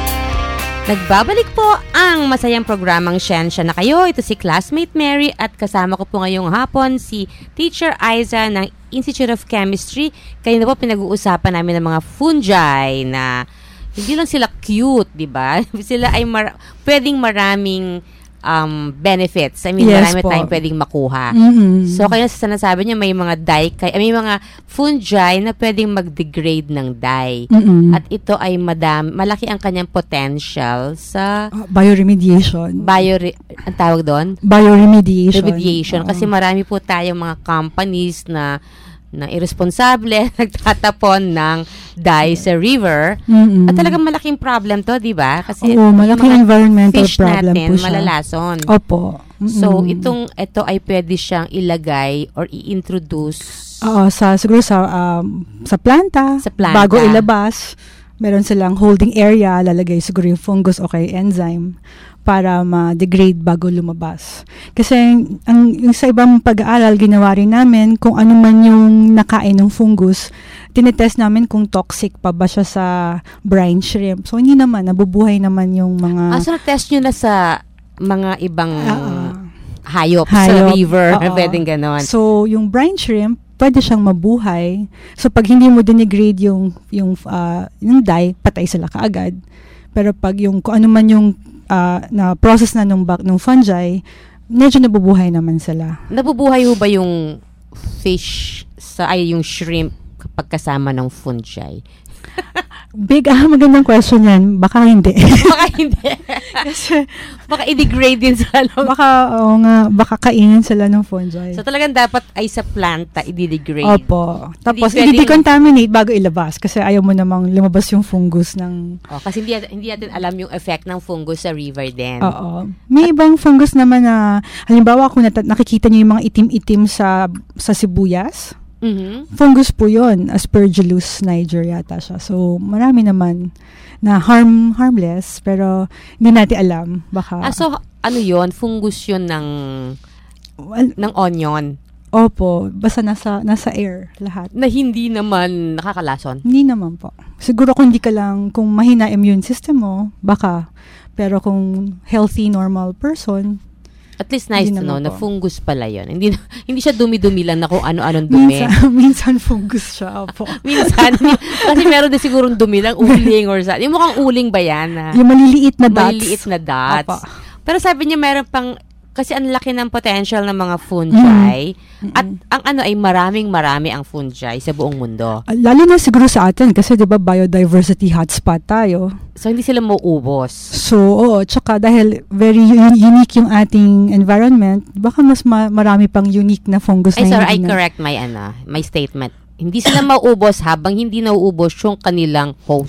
Nagbabalik po ang masayang programang Siyensya na Kayo. Ito si Classmate Mary at kasama ko po ngayong hapon si Teacher Aiza ng Institute of Chemistry. Kayo na po pinag-uusapan namin ng mga fungi na hindi lang sila cute, di ba? Sila ay mar- pwedeng maraming um, benefits. I mean, yes, marami po. tayong pwedeng makuha. Mm-hmm. So, kaya sa sinasabi niya, may mga dye, kay, may mga fungi na pwedeng mag-degrade ng dye. Mm-hmm. At ito ay madam, malaki ang kanyang potential sa uh, bioremediation. Bio, ang tawag doon? Bioremediation. Remediation. Uh-huh. Kasi marami po tayong mga companies na na irresponsable, nagtatapon ng dye sa river. Mm-hmm. At talagang malaking problem to, di ba? Kasi oo, malaking environmental fish problem natin, po siya. malalason. Opo. Mm-hmm. So, itong, ito ay pwede siyang ilagay or i-introduce. Oo, sa, siguro sa, um, sa planta, sa planta. Bago ilabas, meron silang holding area, lalagay siguro yung fungus o kay enzyme para ma-degrade bago lumabas. Kasi ang, yung sa ibang pag-aaral, ginawa rin namin kung ano man yung nakain ng fungus, tinetest namin kung toxic pa ba siya sa brine shrimp. So, hindi naman, nabubuhay naman yung mga... Ah, so na-test nyo na sa mga ibang uh, hayop, hayop sa river, uh-uh. pwedeng ganon. So, yung brine shrimp, pwede siyang mabuhay. So, pag hindi mo denigrade yung, yung, uh, yung dye, patay sila kaagad. Pero pag yung, kung ano man yung Uh, na process na nung, nung fungi, medyo nabubuhay naman sila. Nabubuhay ho ba yung fish, sa ay yung shrimp kapag kasama ng fungi? Big, ah, magandang question yan. Baka hindi. Baka hindi. Kasi, baka i-degrade din sila. Baka, oo nga, baka kainin sila ng fungi. So, talagang dapat ay sa planta, i-degrade. Opo. Tapos, i-decontaminate bago ilabas. Kasi ayaw mo namang lumabas yung fungus ng... Oh, kasi hindi, hindi natin alam yung effect ng fungus sa river din. Oo. May At, ibang fungus naman na, halimbawa, kung nat- nakikita niyo yung mga itim-itim sa sa sibuyas, mm-hmm. fungus po yun. Aspergillus niger yata siya. So, marami naman na harm harmless, pero hindi natin alam. Baka... Ah, so, ano yun? Fungus yun ng, well, ng onion? Opo. Basta nasa, nasa air lahat. Na hindi naman nakakalason? Hindi naman po. Siguro kung hindi ka lang, kung mahina immune system mo, baka. Pero kung healthy, normal person, at least nice to know na fungus pala yun. Hindi hindi siya dumi-dumi lang na kung ano-anong dumi. Minsan, minsan fungus siya. Opo. Minsan. Kasi meron din sigurong dumi lang, uling or sa. Yung mukhang uling ba yan? Na, yung maliliit na dots. Maliliit na dots. Opo. Pero sabi niya meron pang, kasi ang laki ng potential ng mga fungi. Mm-hmm. At ang ano ay maraming marami ang fungi sa buong mundo. Lalo na siguro sa atin kasi 'di ba biodiversity hotspot tayo. So hindi sila mauubos. So oo, tsaka dahil very un- unique yung ating environment, baka mas ma- marami pang unique na fungus ay, na sorry, I na. correct my ano, my statement. Hindi sila mauubos habang hindi nauubos yung kanilang host.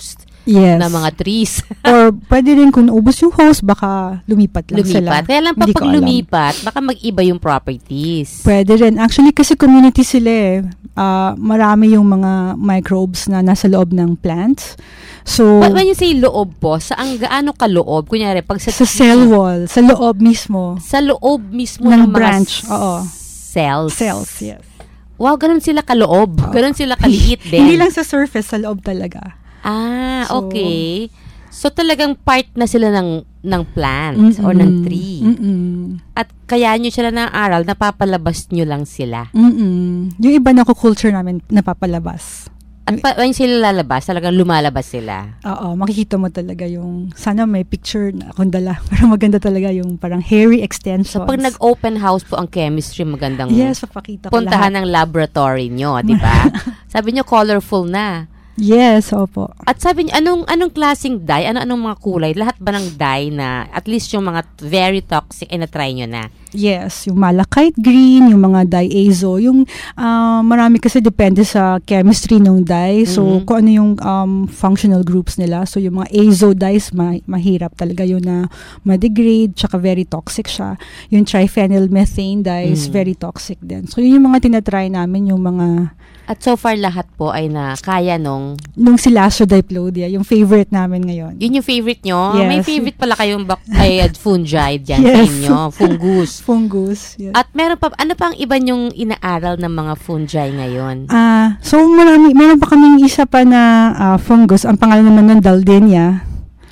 yes. na mga trees. Or pwede rin kung ubos yung hose, baka lumipat lang lumipat. sila. Kaya lang pa pag lumipat, baka mag-iba yung properties. Pwede rin. Actually, kasi community sila eh. Uh, marami yung mga microbes na nasa loob ng plants. So, But when you say loob po, saan gaano kaloob? Kunyari, pag sa, sa cell wall, sa loob mismo. Sa loob mismo ng, ng branch, mga oo. cells. Cells, yes. Wow, ganun sila kaloob. Oh. Ganun sila kaliit din. Hindi lang sa surface, sa loob talaga. Ah, so, okay. So talagang part na sila ng ng plant or ng tree. Mm-mm. At kaya nyo sila ng aral, napapalabas nyo lang sila. Mm-mm. Yung iba na culture namin, napapalabas. At pa, when sila lalabas, talagang lumalabas sila. Oo, makikita mo talaga yung, sana may picture na akong dala. Pero maganda talaga yung parang hairy extensions. So pag nag-open house po ang chemistry, magandang yes, papakita ko puntahan lahat. ng laboratory nyo, di ba? Sabi nyo, colorful na. Yes, opo. At sabi niyo, anong, anong klaseng dye? Ano, anong mga kulay? Lahat ba ng dye na, at least yung mga very toxic, ay na-try nyo na? Yes, yung malachite green, yung mga dye-azo, yung uh, marami kasi depende sa chemistry ng dye. So, mm-hmm. kung ano yung um, functional groups nila. So, yung mga azo dyes, ma- mahirap talaga yun na ma-degrade, tsaka very toxic siya. Yung triphenylmethane dyes, mm-hmm. very toxic din. So, yun yung mga tinatry namin, yung mga... At so far, lahat po ay na kaya nung... Nung Silasodiplodia, yung favorite namin ngayon. Yun yung favorite nyo? Yes. May favorite pala kayong bak- ay, fungi dyan yes. sa inyo. Fungus. Fungus, yes. At meron pa, ano pa ang iba nyong inaaral ng mga fungi ngayon? Ah, uh, so marami, meron pa kaming isa pa na uh, fungus. Ang pangalan naman ng Daldenia.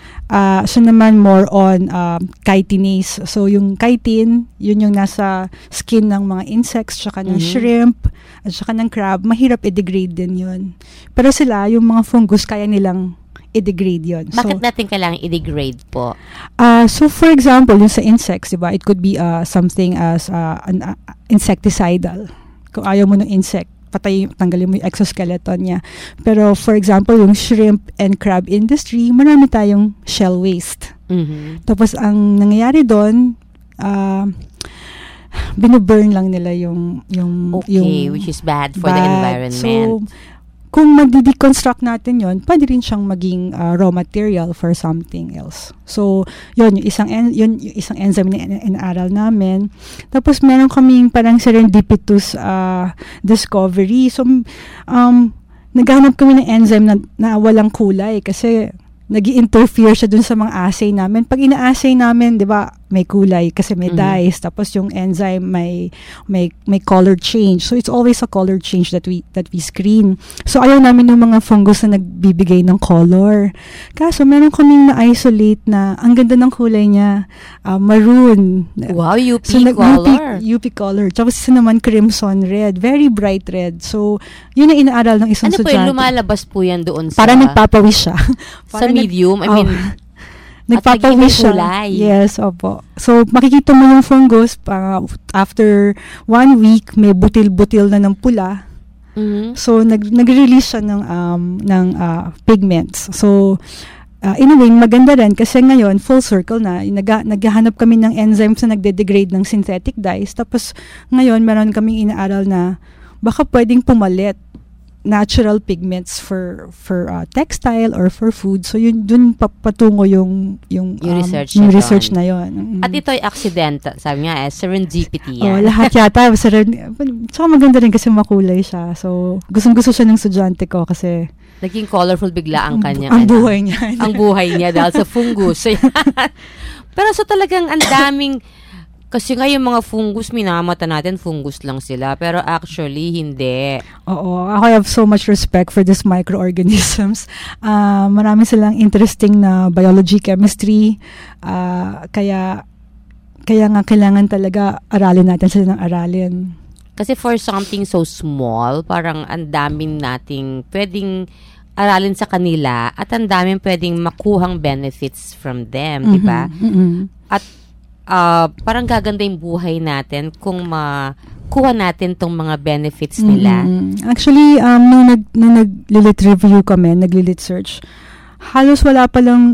Uh, so naman more on uh, chitinase. So yung chitin, yun yung nasa skin ng mga insects, tsaka ng mm-hmm. shrimp, at tsaka ng crab. Mahirap i-degrade din yun. Pero sila, yung mga fungus, kaya nilang i-degrade yun. Bakit so, natin kailangan i-degrade po? Uh, so for example, yung sa insects, diba, it could be uh, something as uh, an uh, insecticidal. Kung ayaw mo ng insect, patay, tanggalin mo yung exoskeleton niya. Pero for example, yung shrimp and crab industry, marami tayong shell waste. Mm-hmm. Tapos ang nangyayari doon, uh, binuburn lang nila yung yung okay, yung which is bad for bad. the environment. So, kung mag-deconstruct natin yon, pwede rin siyang maging uh, raw material for something else. So, yun, yung isang, en- yun, yung isang enzyme na in- inaral namin. Tapos, meron kaming parang serendipitous uh, discovery. So, um, naghanap kami ng enzyme na, na walang kulay kasi nag-i-interfere siya dun sa mga assay namin. Pag ina-assay namin, di ba, may kulay kasi may mm-hmm. dyes. Tapos yung enzyme may may may color change. So it's always a color change that we that we screen. So ayaw namin ng mga fungus na nagbibigay ng color. Kaso meron kaming na-isolate na ang ganda ng kulay niya, uh, maroon. Wow, U P so, nag- color. U P, U P color. Tapos isa naman crimson red, very bright red. So yun ang inaaral ng isang ano estudyante. Ano po yun, lumalabas po yan doon sa... Para nagpapawis siya. Sa medium, I mean... Oh. Nagpapawis siya. Yes, opo. So, makikita mo yung fungus, uh, after one week, may butil-butil na ng pula. Mm-hmm. So, nag, nag-release siya ng, um, ng uh, pigments. So, uh, in a way, maganda rin kasi ngayon, full circle na. Nag, naghahanap kami ng enzymes na nagde-degrade ng synthetic dyes. Tapos, ngayon, meron kaming inaaral na baka pwedeng pumalit natural pigments for for uh, textile or for food. So yun dun papatungo yung yung, yung um, research, yung na, research na yun. Mm-hmm. At ito ay accidental, sabi nga eh, serendipity Oh, yan. lahat yata seren- tsaka maganda rin kasi makulay siya. So gustong-gusto siya ng estudyante ko kasi naging colorful bigla ang kanya. Ang ano, buhay niya. ang buhay niya dahil sa fungus. Pero so talagang ang daming kasi nga yung mga fungus, minamata natin, fungus lang sila. Pero actually, hindi. Oo. Ako I have so much respect for these microorganisms. Uh, marami silang interesting na biology, chemistry. Uh, kaya, kaya nga kailangan talaga aralin natin sila ng aralin. Kasi for something so small, parang ang daming nating pwedeng aralin sa kanila at ang daming pwedeng makuhang benefits from them, mm-hmm, di ba? Mm-hmm. At Uh, parang gaganda yung buhay natin kung makuha natin tong mga benefits nila. Mm-hmm. Actually, um, nung, nag, nung nag-lit review kami, nag-lit search, halos wala palang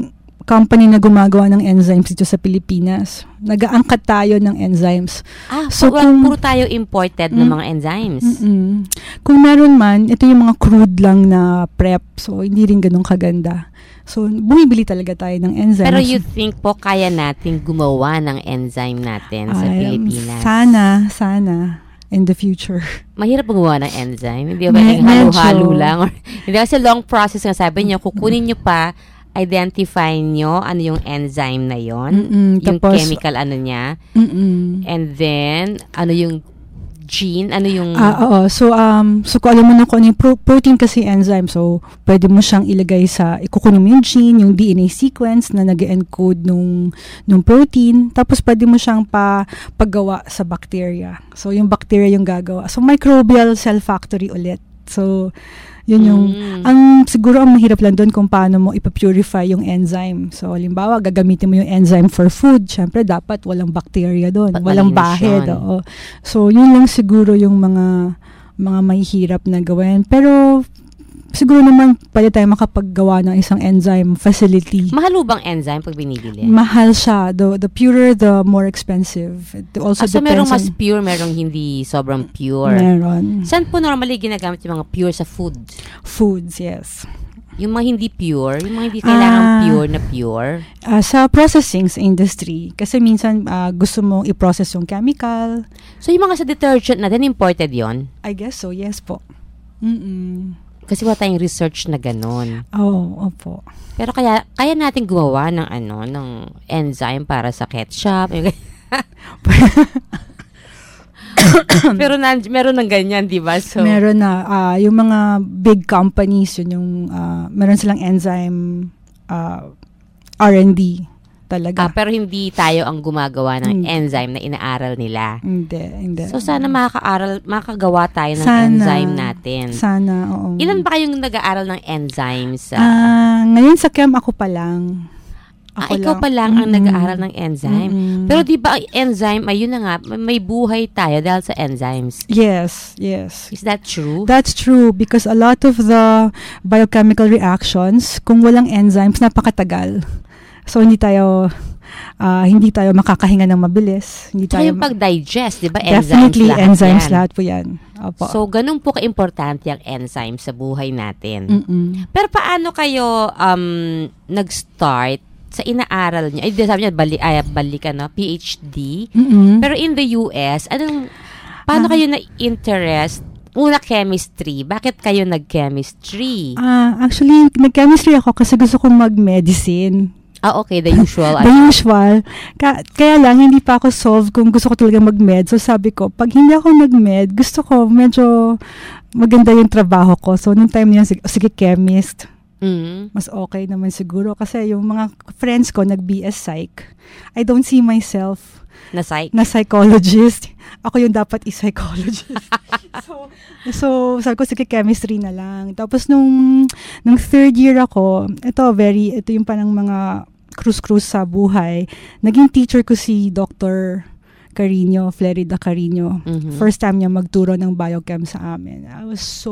company na gumagawa ng enzymes dito sa Pilipinas. Nag-aangkat tayo ng enzymes. Ah, so kung, puro tayo imported mm, ng mga enzymes. Mm-mm. Kung meron man, ito yung mga crude lang na prep. So, hindi rin ganun kaganda. So, bumibili talaga tayo ng enzymes. Pero you think po kaya natin gumawa ng enzyme natin sa Ay, Pilipinas? Sana, sana. In the future. Mahirap gumawa ng enzyme. Hindi ba pwedeng halo-halo lang? Or, hindi kasi long process nga sabi niyo, kukunin niyo pa, identify niyo ano yung enzyme na yon, Mm-mm, yung tapos, chemical ano niya, mm-mm. and then, ano yung gene, ano yung... Ah, oo. So, um, so kung alam mo na kung ano yung pro- protein kasi enzyme, so, pwede mo siyang ilagay sa, ikukunin mo yung gene, yung D N A sequence na nag-encode nung, nung protein, tapos pwede mo siyang pa, paggawa sa bacteria. So, yung bacteria yung gagawa. So, microbial cell factory ulit. So, yun yung, mm. ang, siguro ang mahirap lang doon kung paano mo ipapurify yung enzyme. So, halimbawa, gagamitin mo yung enzyme for food. Siyempre, dapat walang bacteria doon. But walang bahid. Oo. So, yun lang siguro yung mga, mga mahihirap na gawin. Pero, siguro naman, pwede tayo makapaggawa ng isang enzyme facility. Mahal bang enzyme pag binibili? Mahal siya. The, the purer, the more expensive. It also ah, so, depends merong mas on, pure, merong hindi sobrang pure. Meron. Saan po normally ginagamit yung mga pure sa food? Foods, yes. Yung mga hindi pure, yung mga hindi kailangan uh, pure na pure? Uh, sa processing sa industry. Kasi minsan uh, gusto mong i-process yung chemical. So, yung mga sa detergent natin, imported yon? I guess so, yes po. Mm-mm. Kasi wala tayong research na gano'n. Oo, oh, opo. Pero kaya kaya natin gumawa ng ano, ng enzyme para sa ketchup. Pero na, meron ng ganyan, di ba? So, meron na. Uh, yung mga big companies, yun yung, uh, meron silang enzyme uh, R and D talaga. Ah, pero hindi tayo ang gumagawa ng hmm. enzyme na inaaral nila. Hindi, hindi. So, sana makakaaral, makagawa tayo ng sana, enzyme natin. Sana, oo. Ilan ba kayong nag-aaral ng enzymes? Ah, uh, ngayon sa chem ako pa lang. Ako ah, ikaw lang. pa lang mm-hmm. ang nag-aaral ng enzyme. Mm-hmm. Pero di ba enzyme, ayun na nga, may buhay tayo dahil sa enzymes. Yes, yes. Is that true? That's true because a lot of the biochemical reactions, kung walang enzymes, napakatagal. So, hindi tayo, uh, hindi tayo makakahinga ng mabilis. Hindi so, tayo yung pag-digest, di ba? Enzymes definitely, lahat enzymes yan. lahat po yan. Opo. So, ganun po ka-importante ang enzymes sa buhay natin. Mm-mm. Pero paano kayo um, nag-start sa inaaral niyo? Ay, sabi niyo, bali, ay, balik ka, no? P H D. Mm-mm. Pero in the U S, anong, paano ah. kayo na-interest? Una, chemistry. Bakit kayo nag-chemistry? Ah, uh, actually, nag-chemistry ako kasi gusto kong mag-medicine. Ah, okay. The usual. The usual. Ka- kaya lang, hindi pa ako solve kung gusto ko talaga mag-med. So, sabi ko, pag hindi ako nag-med, gusto ko medyo maganda yung trabaho ko. So, nung time niyan, sige, sige chemist. Mm-hmm. Mas okay naman siguro. Kasi yung mga friends ko, nag-B S Psych. I don't see myself na psych? Na psychologist. Ako yung dapat i-psychologist. so, so, sabi ko, sige, chemistry na lang. Tapos, nung, nung third year ako, ito, very, ito yung parang mga cruise-cruise sa buhay. Naging teacher ko si Doctor Carino, Flerida Carino. Mm-hmm. First time niya magturo ng biochem sa amin. I was so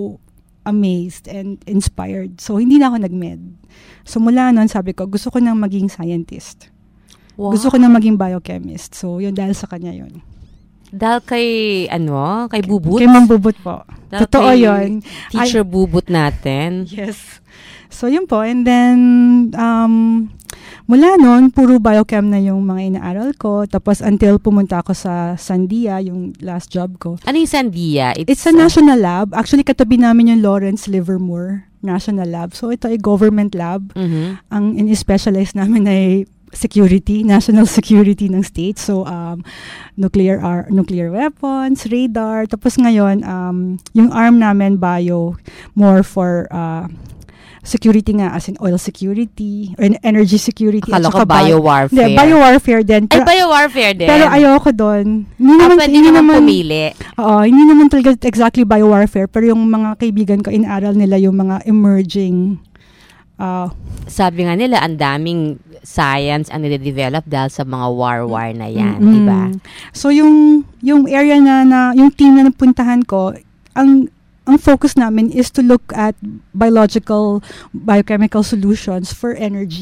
amazed and inspired. So, hindi na ako nag-med. So, mula nun, sabi ko, gusto ko nang maging scientist. Wow. Gusto ko nang maging biochemist. So, yun, dahil sa kanya yun. Dahil kay, ano, kay Bubut? Kay Ma'am Bubut po. Dahil totoo yun. Teacher I, Bubut natin. Yes. So, yun po. And then, um, mula nun, puro biochem na yung mga inaaral ko. Tapos, until pumunta ako sa Sandia, yung last job ko. Ano yung Sandia? It's, It's a uh, national lab. Actually, katabi namin yung Lawrence Livermore National Lab. So, ito ay government lab. Mm-hmm. Ang in-specialize namin ay security, national security ng state. So, um, nuclear ar- nuclear weapons, radar. Tapos ngayon, um, yung arm namin, bio, more for uh, security nga, as in oil security, or energy security. Akala ko biowarfare. Hindi, biowarfare din. Ay, biowarfare din. Pero ayoko doon. Hindi ah, naman, pwede hindi naman naman pumili. Oo, hindi naman talaga exactly biowarfare, pero yung mga kaibigan ko, inaaral nila yung mga emerging Uh, sabi nga nila, ang daming science ang nide-develop dahil sa mga war-war na yan, mm-hmm. di ba? So, yung, yung area na, na, yung team na napuntahan ko, ang, ang focus namin is to look at biological, biochemical solutions for energy.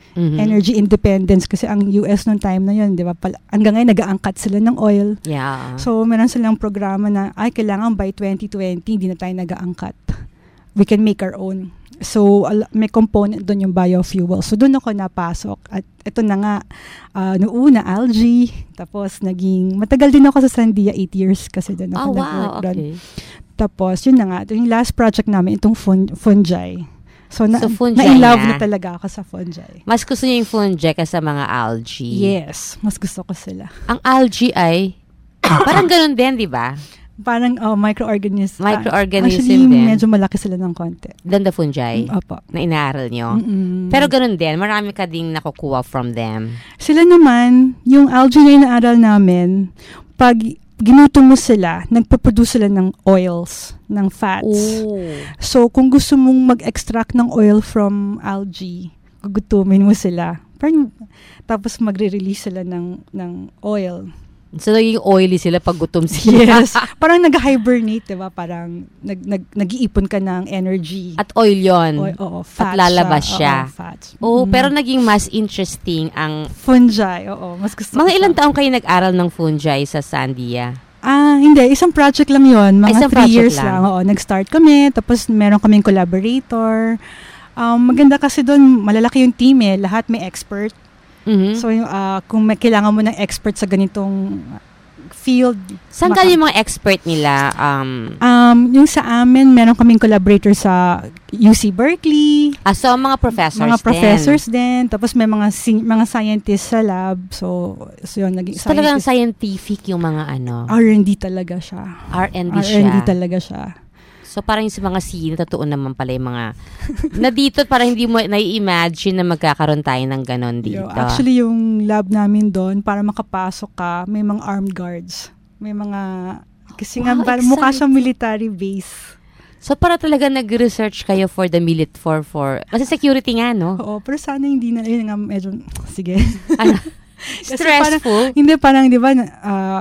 Mm-hmm. Energy independence kasi ang U S noong time na yun, di ba? Pal- hanggang ngayon nag-aangkat sila ng oil. Yeah. So meron silang programa na ay kailangan by twenty twenty hindi na tayo nag-aangkat. We can make our own. So al- may component doon yung biofuel. So doon ako napasok at ito na nga uh, noong una algae, tapos naging matagal din ako sa Sandia, eight years kasi doon ako oh, nag-work wow, doon. okay. Tapos yun na nga, yung last project namin itong fun- fungi. So, na, so fungi na-in-love na. na talaga ako sa fungi. Mas gusto niyo yung fungi kaysa mga algae? Yes, mas gusto ko sila. Ang algae ay, parang ganun din, di ba? Parang oh, microorganism. Microorganism Actually, din. medyo malaki sila ng konti. Than the fungi? Mm, opo. Na inaaral nyo? Mm-mm. Pero ganun din, marami ka ding nakukuha from them. Sila naman, yung algae na inaaral namin, pag ginuto mo sila, nagpo-produce sila ng oils, ng fats. Ooh. So, kung gusto mong mag-extract ng oil from algae, gugutumin mo sila. Parang, tapos magre-release sila ng, ng oil. So, naging oily sila pag gutom sila. Yes. Parang nag-hibernate, diba? Parang nag, nag, nag-iipon ka ng energy. At oil yun. Oil, oo, fats at lalabas siya. siya. Oo, fats. Oo, Mm. pero naging mas interesting ang fungi. Oo, mas gusto mga ko ilang siya. taong kayo nag-aral ng fungi sa Sandia? Ah, hindi. Isang project lang yun. Mga Isang three project years lang. lang. Oo, nag-start kami. Tapos meron kaming collaborator. Um, maganda kasi doon, malalaki yung team eh. Lahat may expert. Mm-hmm. So, uh, kung may kailangan mo ng expert sa ganitong field. Saan maka- ka yung mga expert nila? Um, um, yung sa amin, meron kaming collaborator sa U C Berkeley. Ah, so mga professors Mga din. professors din. Tapos may mga sin- mga scientists sa lab. So, so yun, naging so talagang scientific yung mga ano? R and D talaga siya. R and D R siya. and D talaga siya. So parang yung sa mga scene, totoo naman pala yung mga na dito parang hindi mo nai-imagine na magkakaroon tayo ng ganon dito. Yo, actually, yung lab namin doon, para makapasok ka, may mga armed guards. May mga, kasi Wow, nga, exciting. mukha siyang military base. So para talaga nag-research kayo for the milit for for kasi security nga, no? Oo, pero sana hindi na, yun nga, medyo, sige. Ano? Kasi Stressful? Parang, hindi, parang, di ba, uh,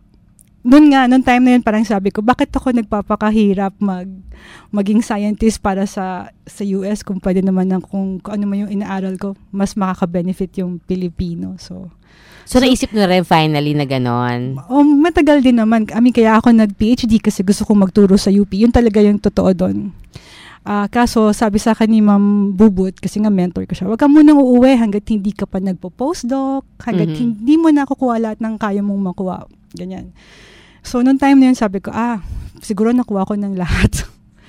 noon nga, noong time na yun, parang sabi ko, bakit ako nagpapakahirap mag, maging scientist para sa sa U S kung pwede naman na kung, kung ano man yung inaaral ko, mas makaka-benefit yung Pilipino. So, so, so naisip nyo rin finally na ganon? Oh, matagal din naman. I mean, kaya ako nag-P H D kasi gusto kong magturo sa U P. Yun talaga yung totoo doon. Uh, kaso, sabi sa akin ni Ma'am Bubut, kasi nga mentor ko siya, wag ka munang uuwi hanggat hindi ka pa nagpo-postdoc, hanggat mm-hmm. hindi mo nakukuha lahat ng kaya mong makuha. Ganyan. So, noong time na yun, sabi ko, ah, siguro nakuha ko ng lahat.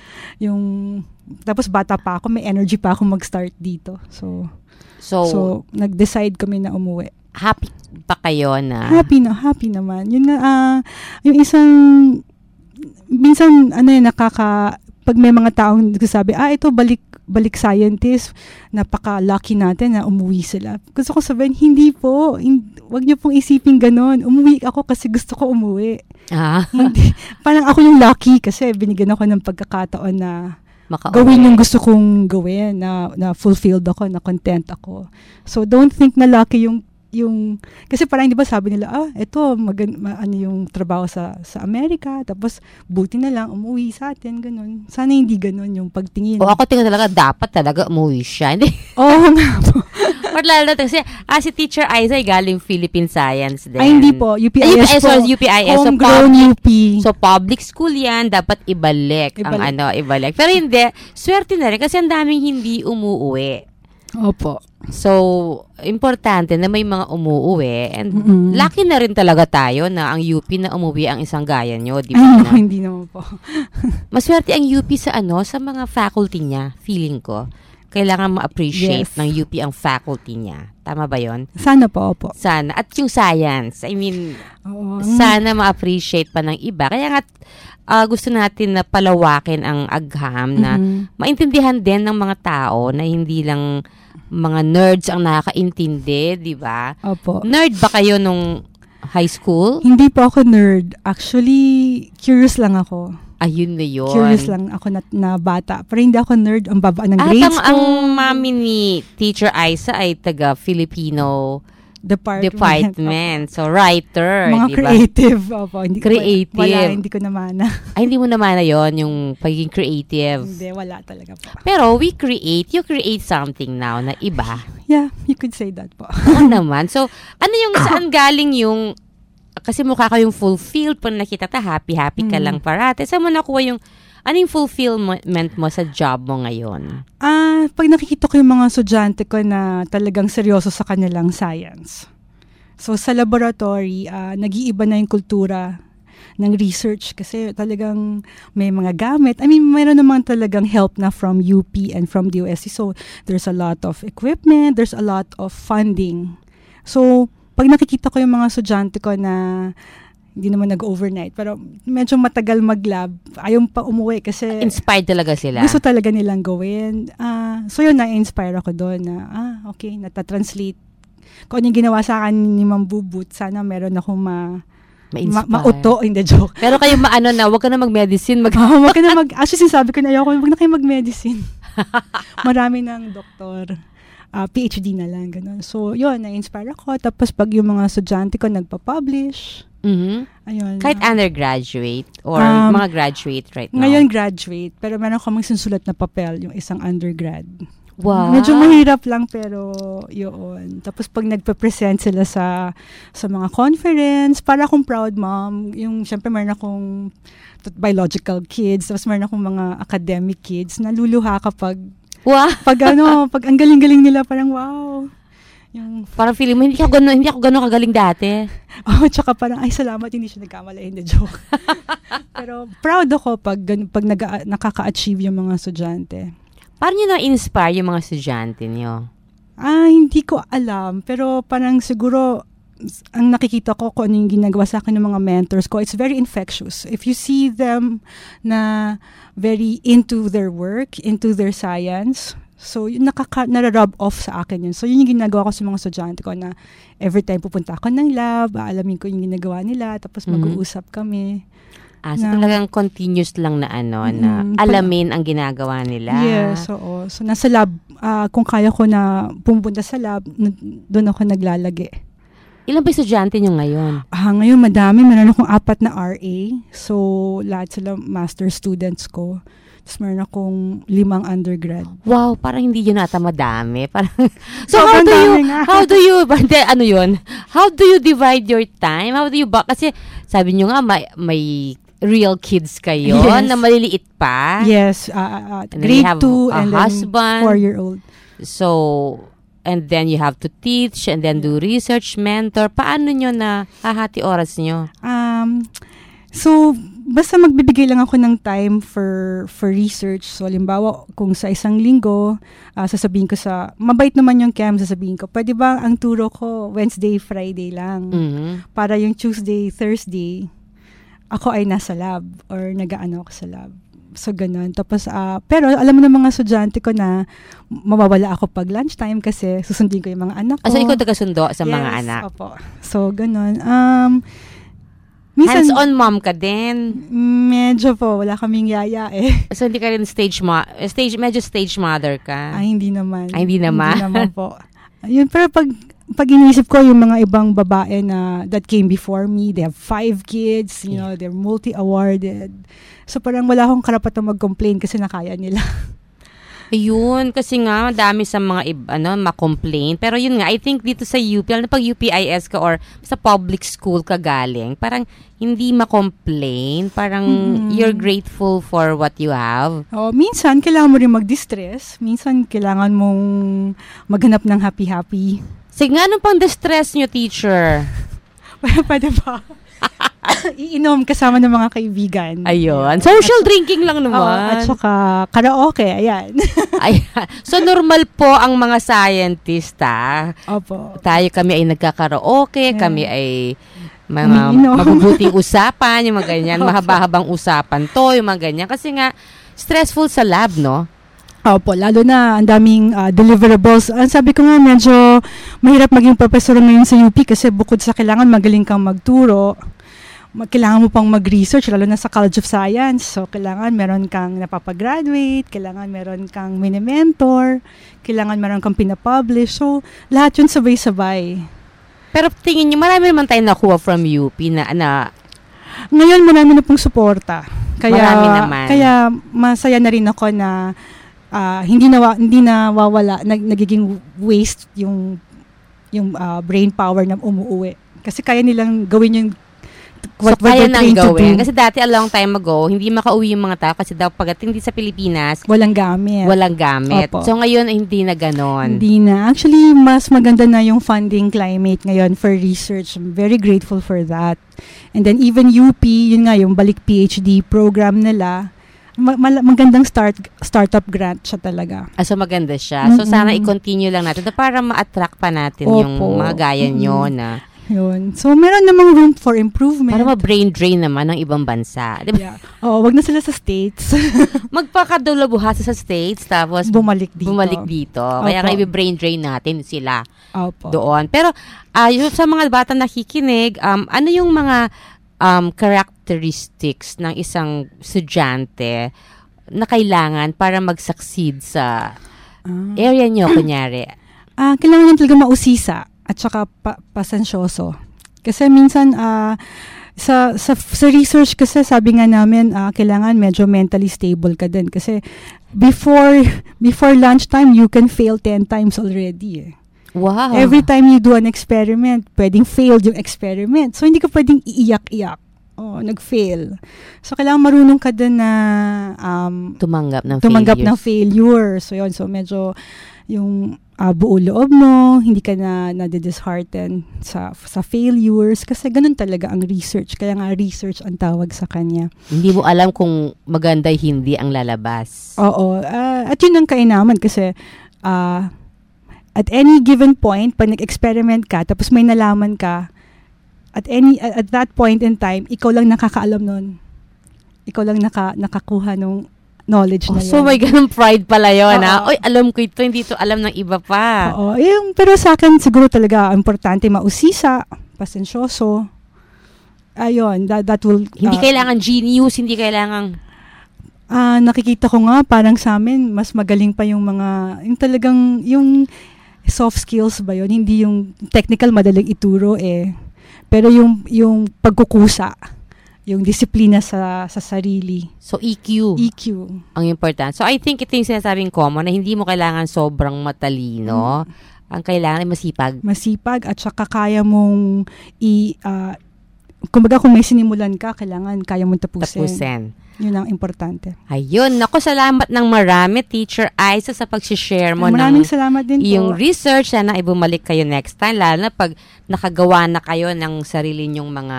yung, tapos bata pa ako, may energy pa ako mag-start dito. So, so, so nag-decide kami na umuwi. Happy pa kayo na? Happy na, happy naman. Yun nga, uh, yung isang, minsan, ano yun, nakaka, pag may mga taong nagsasabi, ah, ito, balik, balik scientist, napaka-lucky natin na umuwi sila. Gusto ko sabihin, hindi po, hin- wag niyo pong isipin ganon. Umuwi ako kasi gusto ko umuwi. Ah. Hindi, parang ako yung lucky kasi binigyan ako ng pagkakataon na Maka-uwi. gawin yung gusto kong gawin, na, na fulfilled ako, na content ako. So, don't think na lucky yung yung kasi parang di ba sabi nila, ah, ito magan, ma, ano yung trabaho sa sa Amerika, tapos buti na lang umuwi sa atin, ganun. Sana hindi ganun yung pagtingin. O ako tingin talaga dapat talaga umuwi siya. Hindi. Oo nga po. Or lalo na kasi ah, si Teacher Aiza ay galing Philippine Science din. Ay, hindi po. U P I S Ay, po. sorry, U P I S. So, Homegrown public, U P. So, public school yan. Dapat ibalik, Ibalik. ang ano, ibalik. Pero hindi. Swerte na rin kasi ang daming hindi umuuwi. Opo. So, importante na may mga umuuwi. And Mm-mm. lucky na rin talaga tayo na ang U P na umuwi ang isang gaya nyo. Di Ay, ba? no, hindi naman po. Maswerte ang U P sa ano, sa mga faculty niya, feeling ko. Kailangan ma-appreciate Yes. ng U P ang faculty niya. Tama ba yon? Sana po, opo. Sana. At yung science, I mean, Oo. sana ma-appreciate pa ng iba. Kaya nga, uh, gusto natin na palawakin ang agham na Mhm. maintindihan din ng mga tao na hindi lang mga nerds ang nakakaintindi, di ba? Opo. Nerd ba kayo nung high school? Hindi po ako nerd. Actually, curious lang ako. Ayun na yun. Curious lang ako na, na bata. Pero hindi ako nerd. Ang baba ng At grades ang, ko. ang mami ni Teacher Aiza ay taga-Filipino department. Department. So, writer. Mga diba? creative. Opo, hindi, creative. Wala, hindi ko namana. Ay, hindi mo namana yon yung pagiging creative. Hindi, wala talaga po. Pero we create, you create something now na iba. Yeah, you could say that po. Oo naman. So, ano yung saan galing yung, kasi mukha ka yung fulfilled pag nakita ta, happy-happy ka mm. lang parate. Saan mo nakuha yung, ano yung fulfillment mo sa job mo ngayon? Ah, uh, pag nakikita ko yung mga estudyante ko na talagang seryoso sa kanilang science. So sa laboratory, uh, nag-iiba na yung kultura ng research kasi talagang may mga gamit. I mean, mayroon naman talagang help na from U P and from D O S T. So there's a lot of equipment, there's a lot of funding. So pag nakikita ko yung mga estudyante ko na hindi naman nag-overnight, pero medyo matagal mag-lab, ayaw pa umuwi kasi inspired talaga sila. Gusto talaga nilang gawin. Uh, so yun, na-inspire ako doon na, ah, okay, natatranslate. Kung ano yung ginawa sa akin ni Ma'am Bubut, sana meron akong ma, ma- mauto, hindi joke. Pero kayo maano na, wag ka na mag-medicine. Mag- oh, wag ka na mag, actually sinasabi ko na ayaw ko, wag na kayo mag-medicine. Marami ng doktor. Uh, P H D na lang, ganun. So, yun, na-inspire ako. Tapos pag yung mga estudyante ko nagpa-publish, mm-hmm. ayun. Kahit uh, undergraduate or um, mga graduate right now? Ngayon graduate, pero meron ko magsusulat na papel, yung isang undergrad. Wow. Medyo mahirap lang, pero yun. Tapos pag nagpa-present sila sa sa mga conference, para akong proud mom. Yung, syempre meron akong biological kids, tapos meron akong mga academic kids, naluluha kapag wow. Pag ano, pag ang galing-galing nila, parang wow. Yung, parang feeling mo, hindi ako gano'n, hindi ako gano'n kagaling dati. Oh, tsaka parang, ay salamat, hindi siya nagkamali, hindi joke. Pero proud ako pag, pag nag- nakaka-achieve yung mga estudyante. Paano nyo na-inspire yung mga estudyante nyo? Ah, hindi ko alam. Pero parang siguro, ang nakikita ko kung ano yung ginagawa sa akin ng mga mentors ko, it's very infectious. If you see them na very into their work, into their science, so yun nakaka, nara-rub off sa akin yun. So yun yung ginagawa ko sa mga estudyante ko na every time pupunta ako ng lab, aalamin ko yung ginagawa nila, tapos mm-hmm. mag-uusap kami. Ah, so na, talagang continuous lang na ano, na mm, alamin ang ginagawa nila. Yes, oo. So nasa lab, uh, kung kaya ko na pumunta sa lab, n- doon ako naglalagi. Ilan ba estudyante nyo ngayon? Ah, ngayon madami. Meron akong apat na R A. So, lahat sila master students ko. Tapos meron akong limang undergrad. Wow, parang hindi yun ata madami. Parang, so, how do you, how do you, ano yun? How do you divide your time? How do you, ba, kasi sabi nyo nga, may, may real kids kayo yes. na maliliit pa. Yes, uh, uh, grade two and husband, then four-year-old. So, and then you have to teach and then do research, mentor. Paano nyo na hahati oras nyo? Um, so, basta magbibigay lang ako ng time for for research. So, halimbawa, kung sa isang linggo, uh, sasabihin ko sa, mabait naman yung cam, sasabihin ko, pwede ba ang turo ko Wednesday, Friday lang? Mm-hmm. Para yung Tuesday, Thursday, ako ay nasa lab or nag-aano ako sa lab. So, ganun. Tapos, uh, pero alam mo ng mga estudyante ko na mawawala ako pag lunchtime kasi susundin ko yung mga anak ko. Ah, so, ikaw taga-sundo sa yes, mga anak? Opo. So, ganun. Um, minsan, hands-on mom ka din? Medyo po. Wala kaming yaya eh. So, hindi ka rin stage, mo- stage medyo stage mother ka? Ay, hindi naman. Ay, hindi naman? Hindi naman po. Yun, pero pag pag iniisip ko yung mga ibang babae na that came before me, they have five kids, you know, they're multi-awarded. So parang wala akong karapatang mag-complain kasi nakaya nila. Ayun, kasi nga madami sa mga iba, ano, ma-complain. Pero yun nga, I think dito sa U P, lalo na pag U P I S ka or sa public school ka galing, parang hindi ma-complain. Parang mm-hmm. you're grateful for what you have. Oh, minsan kailangan mo rin mag-distress. Minsan kailangan mong maghanap ng happy-happy. Sige nga, anong pang distress nyo, teacher? Pwede ba? Iinom kasama ng mga kaibigan. Ayun. Social at, drinking lang naman. Oh, at saka karaoke, ayan. Ayan. So, normal po ang mga scientist, ha? Opo. Tayo kami ay nagkakaraoke, yeah. Kami ay mga mabubuting usapan, yung mga ganyan, mahaba-habang usapan to, yung mga ganyan. Kasi nga, stressful sa lab, no? Opo, lalo na ang daming uh, deliverables. Ang sabi ko nga, medyo mahirap maging professor ngayon sa U P kasi bukod sa kailangan magaling kang magturo, kailangan mo pang mag-research, lalo na sa College of Science. So, kailangan meron kang napapagraduate, kailangan meron kang mini-mentor, kailangan meron kang pinapublish. So, lahat yun sabay-sabay. Pero tingin niyo, marami naman tayong nakuha from U P na, na ngayon marami na pong suporta. Kaya, marami naman. Kaya masaya na rin ako na uh, hindi na hindi nawawala, nag, nagiging waste yung yung uh, brain power na umuuwi. Kasi kaya nilang gawin yung what so, kaya nang gawin. Do. Kasi dati, a long time ago, hindi makauwi yung mga tao kasi daw pagdating din sa Pilipinas, walang gamit. Walang gamit. Opo. So, ngayon, hindi na ganon. Hindi na. Actually, mas maganda na yung funding climate ngayon for research. I'm very grateful for that. And then, even U P, yun nga, yung balik P H D program nila, ma- ma- magandang start startup grant siya talaga. Ah, so, maganda siya. Mm-hmm. So, sana i-continue lang natin para ma-attract pa natin Opo. yung mga gaya nyo mm-hmm. na yun. So, meron namang room for improvement. Para ma-brain drain naman ng ibang bansa. Diba? Yeah. Oo, wag na sila sa States. Magpakadulabuhasa sa States, tapos bumalik dito. Bumalik dito. Kaya nga i-brain drain natin sila Opo. doon. Pero, uh, yung sa mga bata nakikinig, um, ano yung mga um, characteristics ng isang estudyante na kailangan para mag-succeed sa uh, area nyo, kunyari? Uh, kailangan nyo talaga mausisa at saka pa- pasensyoso. Kasi minsan uh, sa, sa sa research kasi sabi nga namin uh, kailangan medyo mentally stable ka din kasi before before lunchtime you can fail ten times already. Eh. Wow. Every time you do an experiment, pwedeng failed yung experiment. So hindi ka pwedeng iiyak-iyak. Oh, nag-fail. So kailangan marunong ka din na um, tumanggap ng tumanggap failures. ng failure. So yun, so medyo yung uh, buo loob mo, hindi ka na na-dishearten sa sa failures kasi ganun talaga ang research. Kaya nga research ang tawag sa kanya. Hindi mo alam kung maganda hindi ang lalabas. Oo. Uh, at yun ang kainaman kasi uh, at any given point, pag nag-experiment ka, tapos may nalaman ka, at any at, at that point in time, ikaw lang nakakaalam nun. Ikaw lang naka, nakakuha nung knowledge oh, na yun. So may ganun pride pala yun, ha? Oy, alam ko ito, hindi ito alam ng iba pa. Oo. Yung, pero sa akin, siguro talaga importante mausisa, pasensyoso. Ayun, that, that will... Hindi uh, kailangan genius, hindi kailangan... Uh, nakikita ko nga, parang sa amin, mas magaling pa yung mga... Yung talagang, yung soft skills ba yun? Hindi yung technical, madaling ituro eh. Pero yung, yung pagkukusa, yung disiplina sa sa sarili. So, E Q. E Q. Ang important. So, I think ito yung sinasabing common na hindi mo kailangan sobrang matalino. Mm. Ang kailangan ay masipag. Masipag at saka kaya mong i... Uh, kumbaga kung may sinimulan ka, kailangan kaya mong tapusin. Tapusin. Yun ang importante. Ayun. Naku, salamat ng marami, Teacher Aiza, sa pag-share mo. Maraming ng, salamat din po. Yung research, sana ibumalik kayo next time, lalo na pag nakagawa na kayo ng sarili nyong mga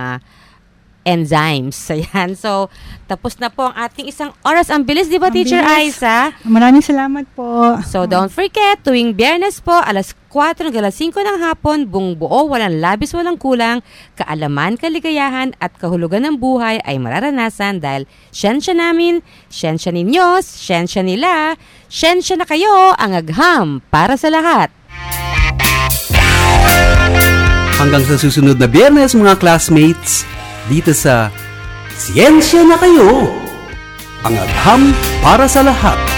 enzymes. Ayan. So, tapos na po ang ating isang oras. Ang bilis, di ba, ang Teacher bilis. Aiza? Maraming salamat po. So, don't forget, tuwing Biyernes po, alas kwatro hanggang alas singko ng hapon, buong buo, walang labis, walang kulang, kaalaman, kaligayahan, at kahulugan ng buhay ay mararanasan dahil siyensya namin, siyensya ninyo, siyensya nila, siyensya na kayo, ang agham para sa lahat. Hanggang sa susunod na Biyernes, mga classmates, dito sa Siyensya na Kayo, ang agham para sa lahat.